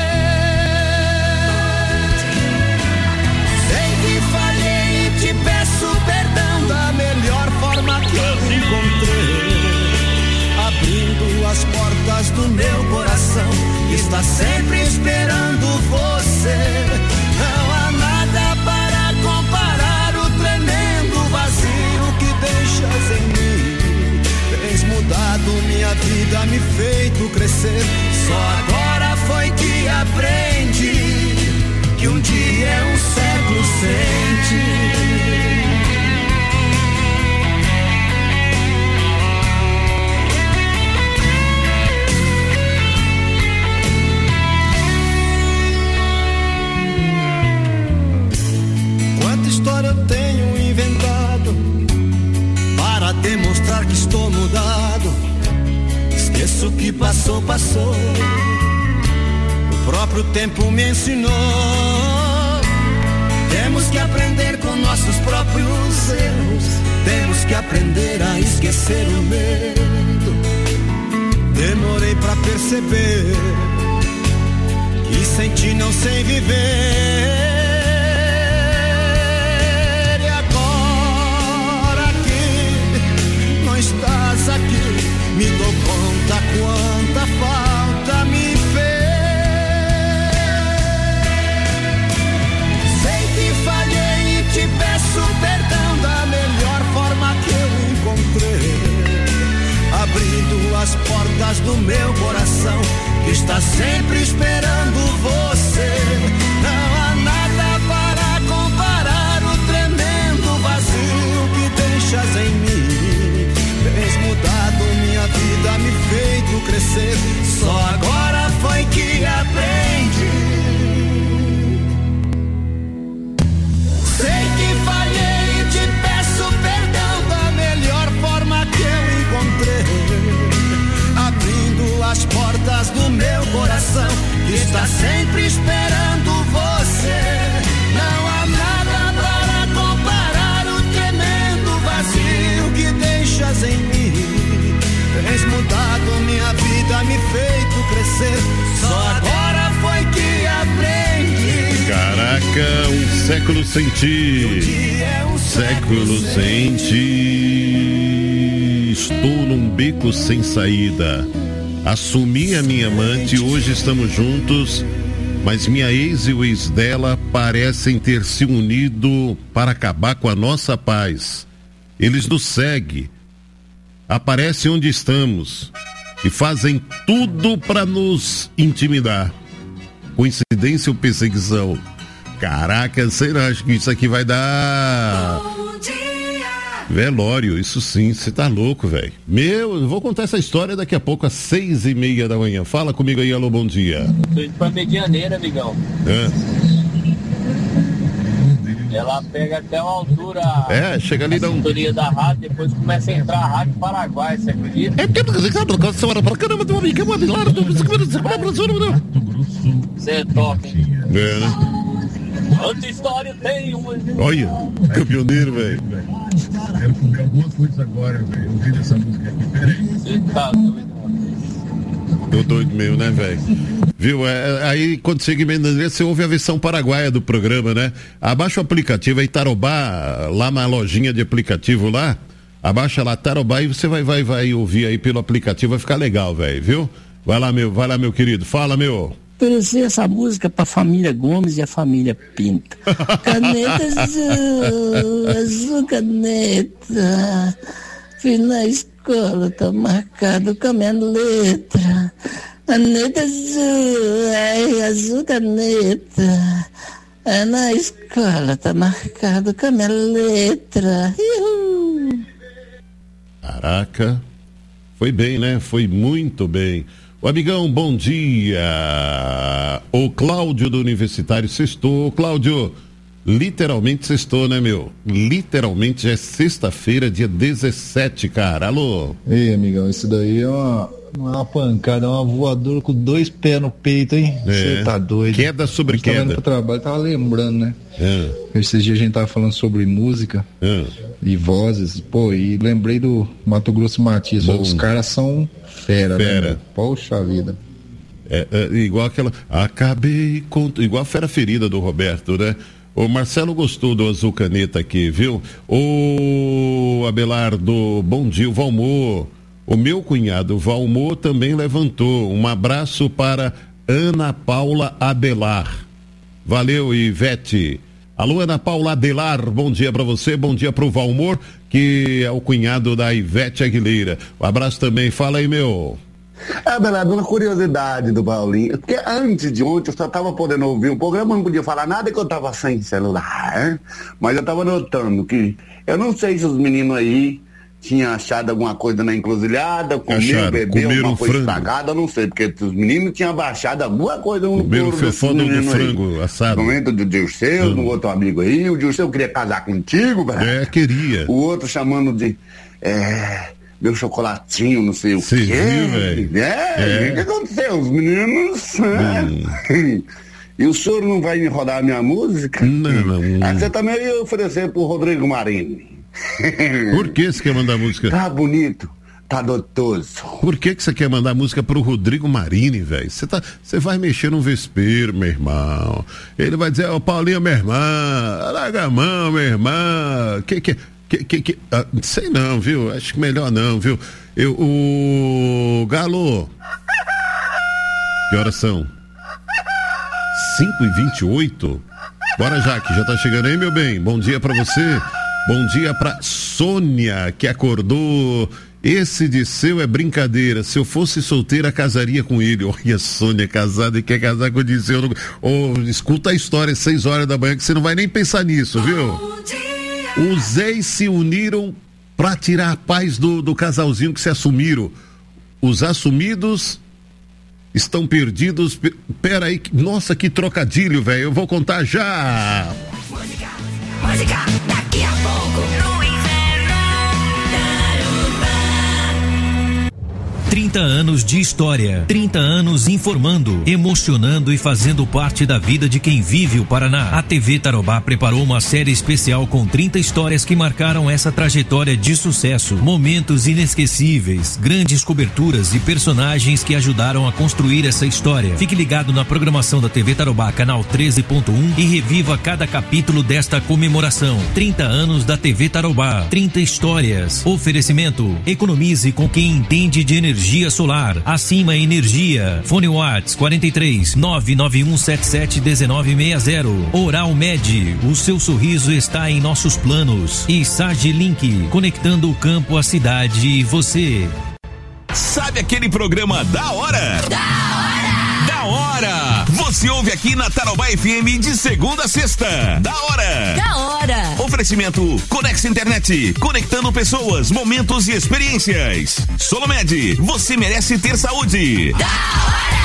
S7: Sei que falhei e te peço perdão da melhor forma que eu encontrei, abrindo as portas do meu coração, que está sempre esperando você. Não há nada para comparar o tremendo vazio que deixas em mim. Tens mudado minha vida, me feito crescer. Só agora foi que aprendi que um dia é um século sem ti. História eu tenho inventado para demonstrar que estou mudado. Esqueço que passou, passou. O próprio tempo me ensinou. Temos que aprender com nossos próprios erros. Temos que aprender a esquecer o medo. Demorei pra perceber que sem ti não sei viver. Estás aqui, me dou conta quanta falta me fez. Sei que falhei e te peço perdão da melhor forma que eu encontrei, abrindo as portas do meu coração, que está sempre esperando você. Não há nada para comparar o tremendo vazio que deixas em mim. Tens mudado minha vida, me feito crescer. Só agora foi que aprendi. Sei que falhei e te peço perdão da melhor forma que eu encontrei, abrindo as portas do meu coração, que está sempre esperando você. Não há nada para comparar o tremendo vazio que deixas em mim. Tens mudado minha vida, me feito crescer. Só agora foi que aprendi.
S2: Caraca, um século sem ti. Um século sem ti. Estou num beco sem saída. Assumi a minha amante, hoje estamos juntos, mas minha ex e o ex dela parecem ter se unido para acabar com a nossa paz. Eles nos seguem, aparecem onde estamos e fazem tudo para nos intimidar. Coincidência ou perseguição? Caraca, será? Acho que isso aqui vai dar velório, isso sim, você tá louco, velho. Meu, eu vou contar essa história daqui a pouco às seis e meia da manhã. Fala comigo aí, alô, bom dia.
S4: Tô indo pra Medianeira, amigão.
S2: É.
S4: Ela pega até uma altura.
S2: É, chega ali da
S4: sintonia da rádio, depois começa a entrar a rádio Paraguai, você acredita?
S2: É porque você para caramba, tem uma amiga, uma milagre,
S4: você é top, hein?
S2: É, né?
S4: Outra história tem uma.
S2: Olha, caminhoneiro, velho.
S6: Quero comer algumas coisas agora, velho. Ouvindo essa música aqui, peraí.
S4: Você tá doido.
S2: Tô doido mesmo, né, velho? Viu? É, aí quando chega em Medianeira, você ouve a versão paraguaia do programa, né? Abaixa o aplicativo aí, Tarobá, lá na lojinha de aplicativo lá. Abaixa lá, Tarobá, e você vai, vai, vai ouvir aí pelo aplicativo, vai ficar legal, velho, viu? Vai lá, meu, vai lá, meu querido. Fala, meu.
S1: Oferecer essa música pra família Gomes e a família Pinto. Caneta azul, azul caneta. Fui na escola, tá marcado com a minha letra. Caneta azul, ai, azul caneta. É na escola, tá marcado com a minha letra. Uhul.
S2: Caraca, foi bem, né? Foi muito bem. O amigão, bom dia. O Cláudio do Universitário sextou. Cláudio, literalmente sextou, né, meu? Literalmente já é sexta-feira, dia dezessete, cara. Alô?
S20: Ei, amigão, isso daí é uma, Não é uma pancada, é uma voadora com dois pés no peito, hein? Você
S2: É.
S20: tá doido.
S2: Queda sobre
S20: Eu tava
S2: queda.
S20: indo pro trabalho, tava lembrando, né?
S2: É.
S20: Esses dias a gente tava falando sobre música
S2: É.
S20: e vozes, pô, e lembrei do Mato Grosso e Matias.
S2: Bom.
S20: Os caras são fera,
S2: Fera.
S20: né? meu? Poxa vida.
S2: É, é, igual aquela. Acabei com. Igual a Fera Ferida do Roberto, né? O Marcelo gostou do Azul Caneta aqui, viu? O Abelardo, bom dia, o Valmor. O meu cunhado Valmor também levantou. Um abraço para Ana Paula Abelar. Valeu, Ivete. Alô, Ana Paula Abelar, bom dia para você, bom dia pro Valmor, que é o cunhado da Ivete Aguilera. Um abraço também, fala aí, meu.
S17: É, Belardo, uma curiosidade do Paulinho, porque antes de ontem eu só tava podendo ouvir um programa, não podia falar nada que eu tava sem celular, né? Mas eu tava notando que, eu não sei se os meninos aí tinham achado alguma coisa na encruzilhada, comiam,
S2: Acharam,
S17: bebeu,
S2: comeram
S17: alguma coisa
S2: frango.
S17: estragada, eu não sei, porque os meninos tinham baixado alguma coisa no
S2: Comeram
S17: couro desses
S2: fefó do
S17: meninos aí.
S2: frango assado.
S17: No momento do Dirceu,
S2: Hum.
S17: no outro amigo aí, o Dirceu queria casar contigo, Belardo.
S2: É, queria.
S17: O outro chamando de, é, meu chocolatinho, não sei o
S2: Cê
S17: quê.
S2: viu, velho?
S17: É,
S2: É.
S17: o que aconteceu? Os meninos. é. E o senhor não vai me rodar a minha música?
S2: Não, não.
S17: Ah, você também ia oferecer pro Rodrigo Marini.
S2: Por que você quer mandar música?
S17: Tá bonito, tá dotoso.
S2: Por que que você quer mandar música pro Rodrigo Marini, velho? Você tá, você vai mexer no vespeiro, meu irmão. Ele vai dizer, ô Paulinho, minha irmã, larga a mão, minha irmã. Que que que que, que ah, sei não, viu? Acho que melhor não, viu? Eu, o Galo. Que horas são? cinco e vinte e oito. Bora, Jaque, já tá chegando aí, meu bem. Bom dia pra você. Bom dia pra Sônia, que acordou. Esse de seu é brincadeira. Se eu fosse solteira, casaria com ele. Olha, Sônia casada e quer casar com o Disseu. Não... Oh, escuta a história às seis horas da manhã, que você não vai nem pensar nisso, viu? Os ex se uniram pra tirar a paz do, do casalzinho que se assumiram. Os assumidos estão perdidos. Pe- Pera aí, que- nossa, que trocadilho, velho. Eu vou contar já.
S7: Música daqui a pouco no inferno.
S12: trinta anos de história, trinta anos informando, emocionando e fazendo parte da vida de quem vive o Paraná. A T V Tarobá preparou uma série especial com trinta histórias que marcaram essa trajetória de sucesso, momentos inesquecíveis, grandes coberturas e personagens que ajudaram a construir essa história. Fique ligado na programação da T V Tarobá, canal treze ponto um, e reviva cada capítulo desta comemoração. trinta anos da T V Tarobá, trinta histórias. Oferecimento: economize com quem entende de energia solar. Acima Energia. Fone Whats quarenta e três, nove nove um sete sete um nove seis zero. Oral Med, o seu sorriso está em nossos planos. E Sage Link, conectando o campo, a cidade e você.
S11: Sabe aquele programa da hora? Da hora! Da hora! Você ouve aqui na Tarobá F M de segunda a sexta. Da hora!
S7: Da hora!
S11: Oferecimento Conex Internet, conectando pessoas, momentos e experiências. Solomed, você merece ter saúde.
S7: Da hora!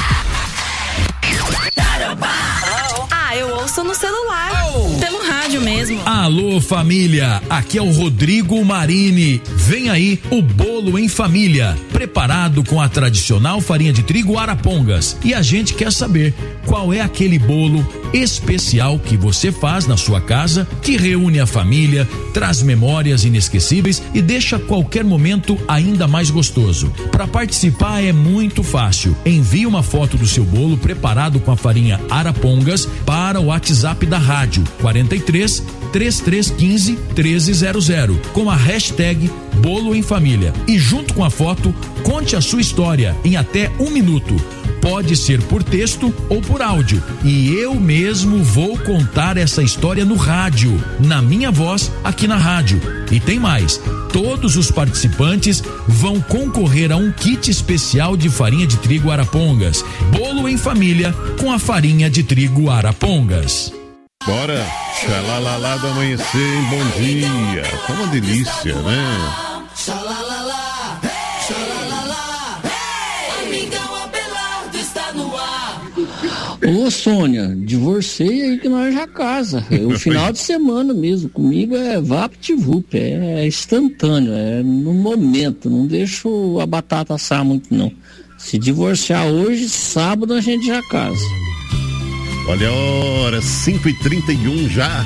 S7: Ah, eu ouço no celular. Pelo rádio mesmo.
S13: Alô, família, aqui é o Rodrigo Marini. Vem aí o Bolo em Família, preparado com a tradicional farinha de trigo Arapongas. E a gente quer saber qual é aquele bolo especial que você faz na sua casa, que reúne a família, traz memórias inesquecíveis e deixa qualquer momento ainda mais gostoso. Para participar é muito fácil. Envie uma foto do seu bolo preparado com a farinha Arapongas para o WhatsApp da rádio quarenta e três, trinta e três quinze, treze zero zero com a hashtag Bolo em Família. E junto com a foto, conte a sua história em até um minuto. Pode ser por texto ou por áudio. E eu mesmo vou contar essa história no rádio, na minha voz, aqui na rádio. E tem mais. Todos os participantes vão concorrer a um kit especial de farinha de trigo Arapongas. Bolo em Família com a farinha de trigo Arapongas.
S2: Bora, xalalala do amanhecer, hein? Bom dia. Tá uma delícia, né?
S7: Xalalala, xalalala, amigão Abelardo está no ar.
S1: Ô Sônia, divorciei aí que nós já casa. É o final de semana mesmo. Comigo é vapt-vup, é instantâneo, é no momento. Não deixo a batata assar muito, não. Se divorciar hoje, sábado a gente já casa.
S2: Olha a hora, cinco e trinta e um já.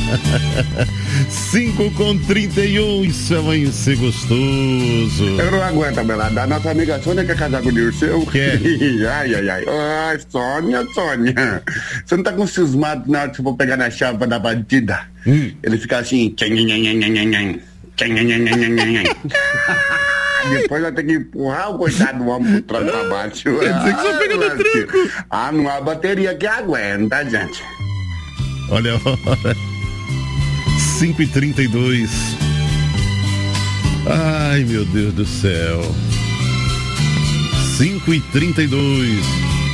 S2: cinco com trinta e um, isso é amanhecer gostoso.
S17: Eu não aguento, Belado. A nossa amiga Sônia quer casar com o Dirceu?
S2: Quer?
S17: ai, ai, ai. Ai, Sônia, Sônia. Você não tá com cismado na hora que você for pegar na chave da batida? Hum. Ele fica assim. Depois vai ter que empurrar o coitado do homem por trás pra baixo.
S2: Quer dizer que você pega no tranco.
S17: Ah, não há bateria que aguenta, gente.
S2: Olha a hora. cinco e trinta e dois. Ai, meu Deus do céu. cinco e trinta e dois.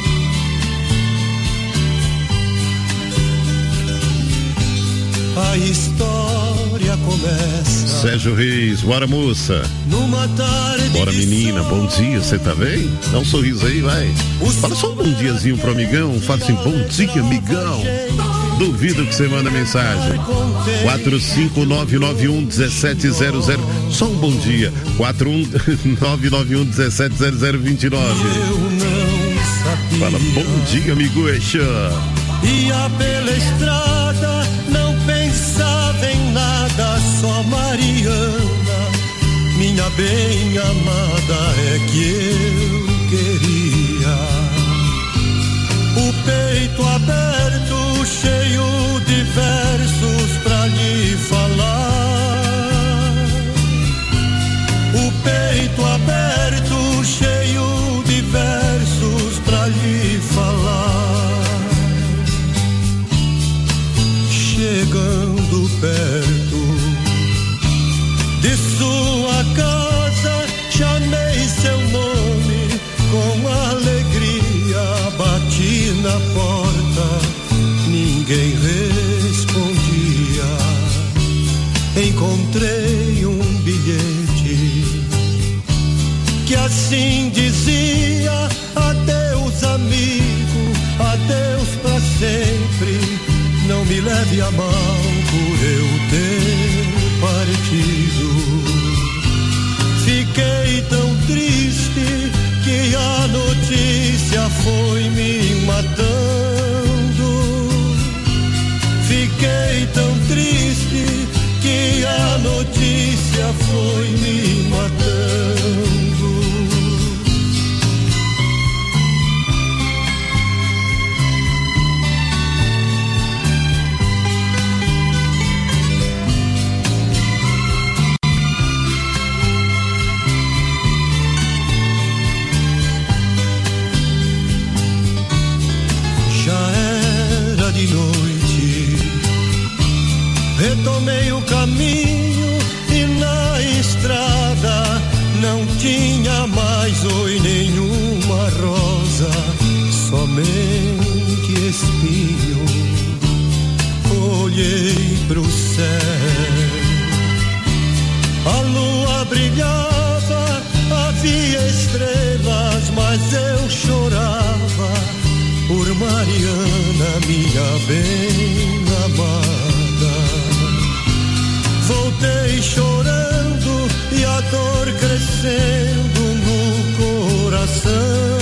S7: A história começa.
S2: Sérgio Reis, bora moça.
S7: Numa tarde.
S2: Bora menina, bom dia, você tá bem? Dá um sorriso aí, vai. Fala só um bom diazinho pro amigão. Fala assim, bom dia, amigão. Duvido que você manda mensagem. quatro cinco nove nove um um sete zero zero. Só um bom dia. quatro um nove nove um um sete zero zero dois nove. Fala, bom dia, amigo Eixa.
S7: Ia pela estrada, não pensava em nada, só Mariana, minha bem amada, é que eu queria. O peito aberto, cheio de versos pra lhe falar. O peito aberto, cheio de versos pra lhe falar. Chegando perto de sua casa, chamei seu nome com alegria, bati na porta, ninguém respondia. Encontrei um bilhete que assim dizia: adeus amigo, adeus pra sempre. Não me leve a mal por eu ter partido. Fiquei tão triste que a notícia foi me matando. Fiquei tão triste que a notícia foi me matando. De noite retomei o caminho e na estrada não tinha mais oi nenhuma rosa, somente espinho. Olhei pro céu, a lua brilhava, havia estrelas, mas eu chorava por Mariana, minha bem amada. Voltei chorando e a dor crescendo no coração.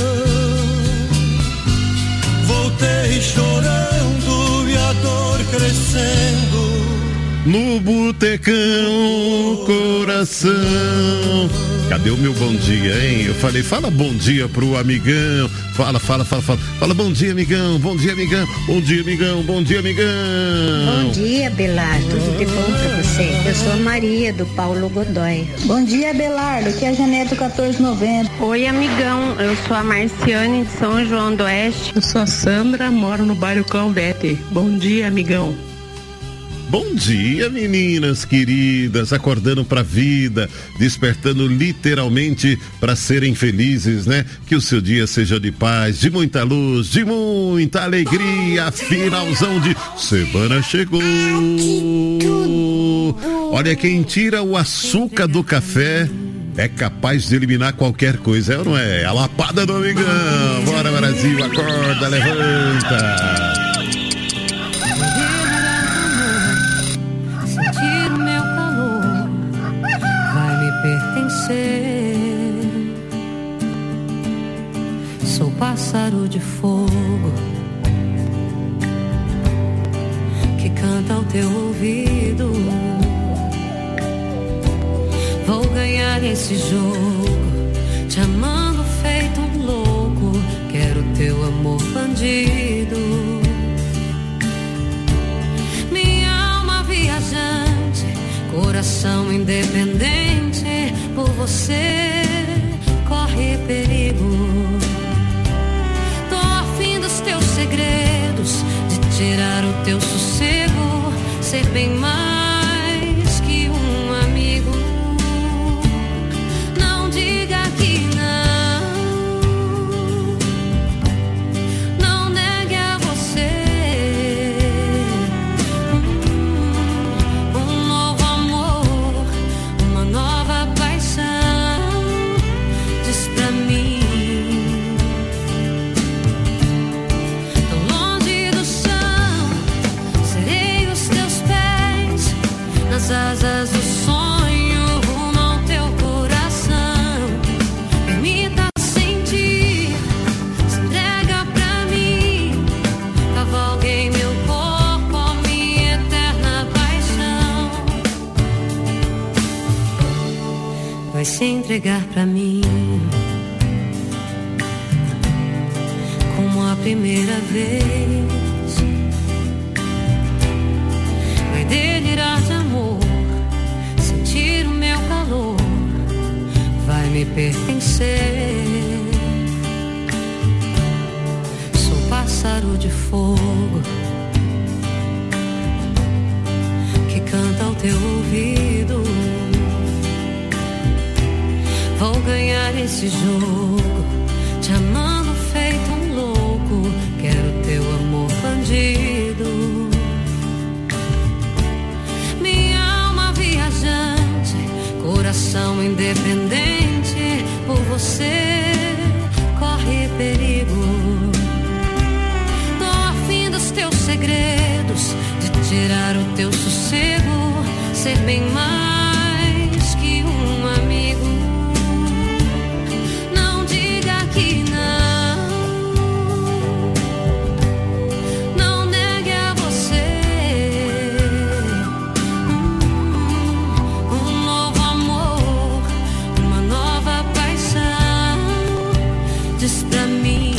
S7: Voltei chorando e a dor crescendo
S2: no botecão, coração. Cadê o meu bom dia, hein? Eu falei, fala bom dia pro amigão. Fala, fala, fala, fala. Fala bom dia, amigão. Bom dia, amigão. Bom dia, amigão. Bom dia, amigão.
S9: Bom dia, Belardo. Tudo de bom pra você? Eu sou a Maria, do Paulo Godoy.
S22: Bom dia, Belardo. Aqui é a Janete, do quatorze noventa.
S23: Oi, amigão. Eu sou a Marciane, de São João do Oeste.
S24: Eu sou a Sandra, moro no bairro Cambete. Bom dia, amigão.
S2: Bom dia, meninas queridas, acordando pra vida, despertando literalmente para serem felizes, né? Que o seu dia seja de paz, de muita luz, de muita alegria. Finalzão de semana chegou. Olha, quem tira o açúcar do café é capaz de eliminar qualquer coisa, é ou não é? A lapada do amigão. Bora, Brasil, acorda, levanta.
S3: Sentir o meu calor vai me pertencer. Sou pássaro de fogo que canta ao teu ouvido. Vou ganhar esse jogo, te amando feito um louco. Quero teu amor bandido. Minha alma viajante, coração independente. Por você corre perigo. Tô afim dos teus segredos, de tirar o teu sossego, ser bem mais que um amigo. Não diga que não, não negue a você um novo amor, uma nova paixão. Diz pra mim. Tão longe do chão, serei os teus pés, nas asas do sonho, rumo ao teu coração. Permita sentir, se entrega pra mim. Cavalguei meu corpo, minha eterna paixão. Vai se entregar pra mim como a primeira vez. Vai delirar de amor, sentir o meu calor, vai me pertencer. Sou pássaro de fogo que canta ao teu ouvido. Vou ganhar esse jogo, te amando feito um louco. Quero teu amor bandido. Minha alma viajante, coração independente. Por você corre perigo. Tô afim dos teus segredos, de tirar o teu sossego, ser bem mais que um amigo. Não diga que não, não negue a você um novo amor, uma nova paixão. Diz pra mim.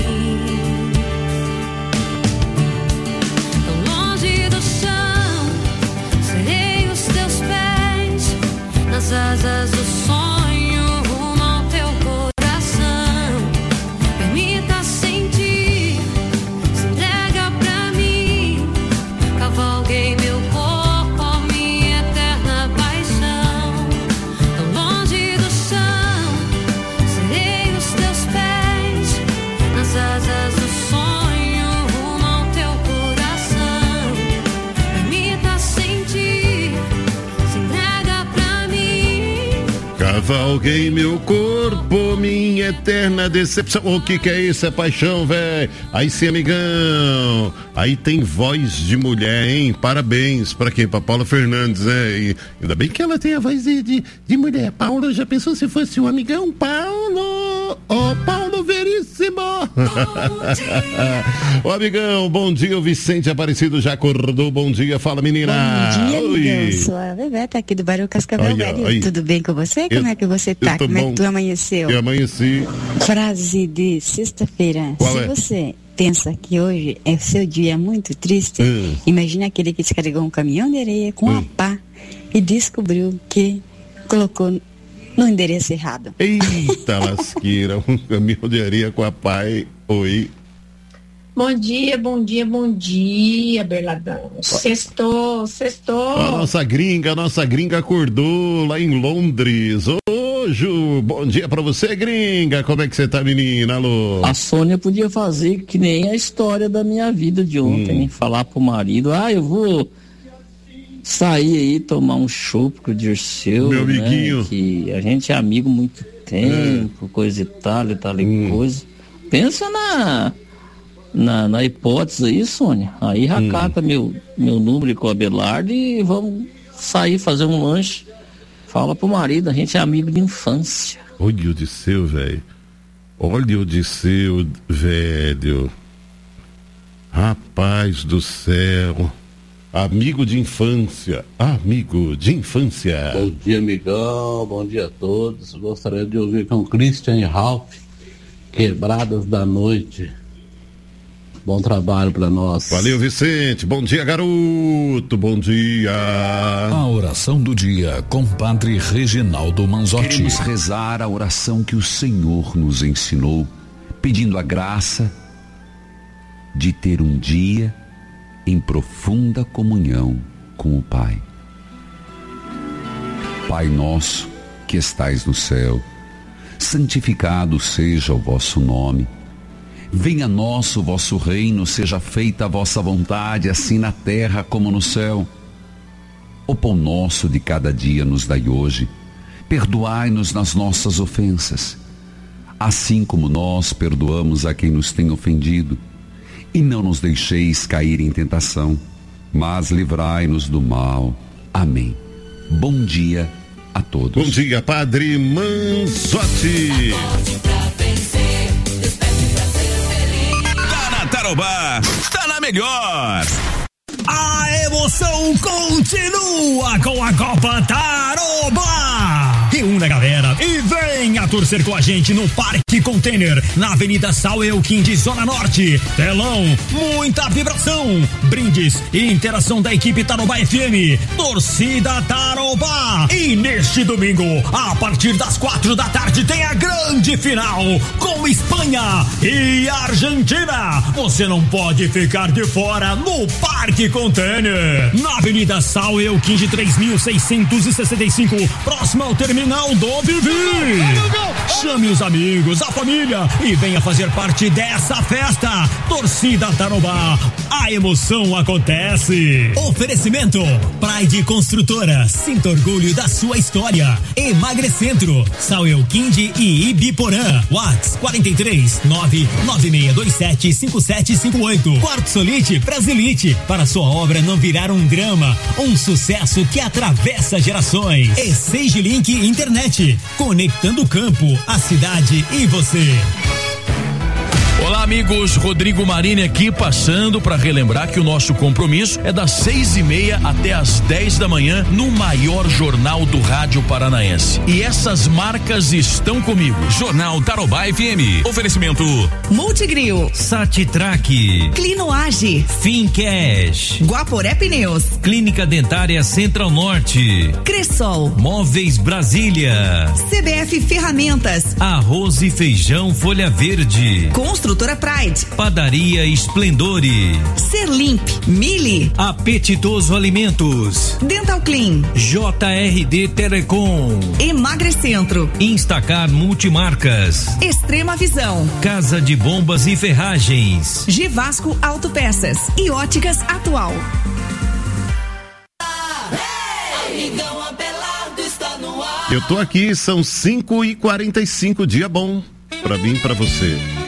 S3: Tão longe do chão, serei os teus pés, nas asas do sonho, rumo ao teu coração. Permita sentir, se entrega pra mim. Cavalguei meu corpo, minha eterna paixão. Tão longe do chão, serei os teus pés, nas asas do sonho, rumo ao teu coração. Permita sentir, se entrega pra mim.
S2: Cavalguei meu corpo, minha eterna decepção. O que que é isso? É paixão, velho. Aí sim, amigão. Aí tem voz de mulher, hein? Parabéns. Pra quem? Pra Paula Fernandes, né? E ainda bem que ela tem a voz de, de, de mulher. Paulo, já pensou se fosse um amigão? Paulo! Ô, Paulo Veríssimo! Ô, amigão, bom dia. O Vicente Aparecido já acordou. Bom dia. Fala, menina.
S5: Bom dia,
S2: Oi.
S5: amigão. Sou a Bebeta aqui do bairro Cascavel Velho. Tudo bem com você?
S2: Eu,
S5: Como é que você tá?
S2: Como
S5: é que tu amanheceu?
S2: Eu amanheci.
S5: Frase de sexta-feira.
S2: Qual
S5: Se
S2: é?
S5: você pensa que hoje é o seu dia muito triste,
S2: hum.
S5: imagina aquele que descarregou um caminhão de areia com
S2: hum.
S5: a pá e descobriu que colocou no endereço errado.
S2: Eita lasqueira, um caminhão de areia com a pai. Oi.
S10: Bom dia, bom dia, bom dia, Berladão. Sextou, sextou.
S2: A nossa gringa, a nossa gringa acordou lá em Londres. Ô, Ju, bom dia pra você, gringa. Como é que você tá, menina? Alô?
S1: A Sônia podia fazer que nem a história da minha vida de ontem, hum. falar pro marido, ah, eu vou sair aí, tomar um chopp com o Dirceu,
S2: meu
S1: né?
S2: amiguinho.
S1: Que a gente é amigo há muito tempo, é. coisa e tal, e tal e hum. coisa. Pensa na, na, na hipótese aí, Sônia. Aí racata hum. meu, meu número com o Abelardo e vamos sair fazer um lanche. Fala pro marido, a gente é amigo de infância.
S2: Olha o Dirceu, velho. Olha o Dirceu, velho. Rapaz do céu. Amigo de infância. Amigo de infância.
S14: Bom dia, amigão. Bom dia a todos. Gostaria de ouvir com Christian e Ralph, Quebradas da Noite. Bom trabalho para nós.
S2: Valeu, Vicente. Bom dia, garoto. Bom dia.
S15: A oração do dia com Padre Reginaldo Manzotti.
S16: Queremos rezar a oração que o Senhor nos ensinou, pedindo a graça de ter um dia em profunda comunhão com o Pai. Pai nosso que estais no céu, santificado seja o vosso nome. Venha a nós o vosso reino, seja feita a vossa vontade, assim na terra como no céu. O pão nosso de cada dia nos dai hoje. Perdoai-nos nas nossas ofensas, assim como nós perdoamos a quem nos tem ofendido. E não nos deixeis cair em tentação, mas livrai-nos do mal. Amém. Bom dia a todos.
S2: Bom dia, Padre Manzotti.
S11: Tá na Tarobá, tá na melhor.
S18: A emoção continua com a Copa Tarobá. Reúna a galera e venha torcer com a gente no Parque Container, na Avenida Sal Euquim, Zona Norte. Telão, muita vibração, brindes e interação da equipe Tarobá F M, torcida Tarobá. E neste domingo, a partir das quatro da tarde, tem a grande final com Espanha e Argentina. Você não pode ficar de fora no Parque Container, na Avenida Sal Euquim, três mil seiscentos e sessenta e cinco, próximo ao terminal do Vivi. Chame os amigos, a família e venha fazer parte dessa festa. Torcida Tarobá, a emoção acontece. Oferecimento Pride Construtora, sinta orgulho da sua história. Emagrecentro, Sal Euquim e Ibiporã. WhatsApp quarenta e três, nove nove seis dois sete, cinco sete cinco oito. Quarto Solite Brasilite, para sua obra não virar um drama, um sucesso que atravessa gerações. E Sage Link Internet, conectando o campo, a cidade e você.
S13: Olá, amigos, Rodrigo Marini aqui, passando para relembrar que o nosso compromisso é das seis e meia até as dez da manhã no maior jornal do rádio paranaense. E essas marcas estão comigo.
S11: Jornal Tarobá F M. Oferecimento
S25: Multigril,
S12: Satitrack,
S25: Clinoage,
S12: Fincash,
S25: Guaporé Pneus,
S12: Clínica Dentária Central Norte,
S25: Cressol,
S12: Móveis Brasília,
S25: C B F Ferramentas,
S12: Arroz e Feijão Folha Verde,
S25: Construtora Pride,
S12: Padaria Esplendore,
S25: Serlimp, Mili,
S12: Apetitoso Alimentos,
S25: Dental Clean,
S12: J R D Telecom,
S25: Emagrecentro,
S12: Instacar Multimarcas,
S25: Extrema Visão,
S12: Casa de Bombas e Ferragens,
S25: Givasco Autopeças e Óticas Atual.
S2: Eu tô aqui, são cinco e quarenta e cinco, dia bom pra mim e pra você.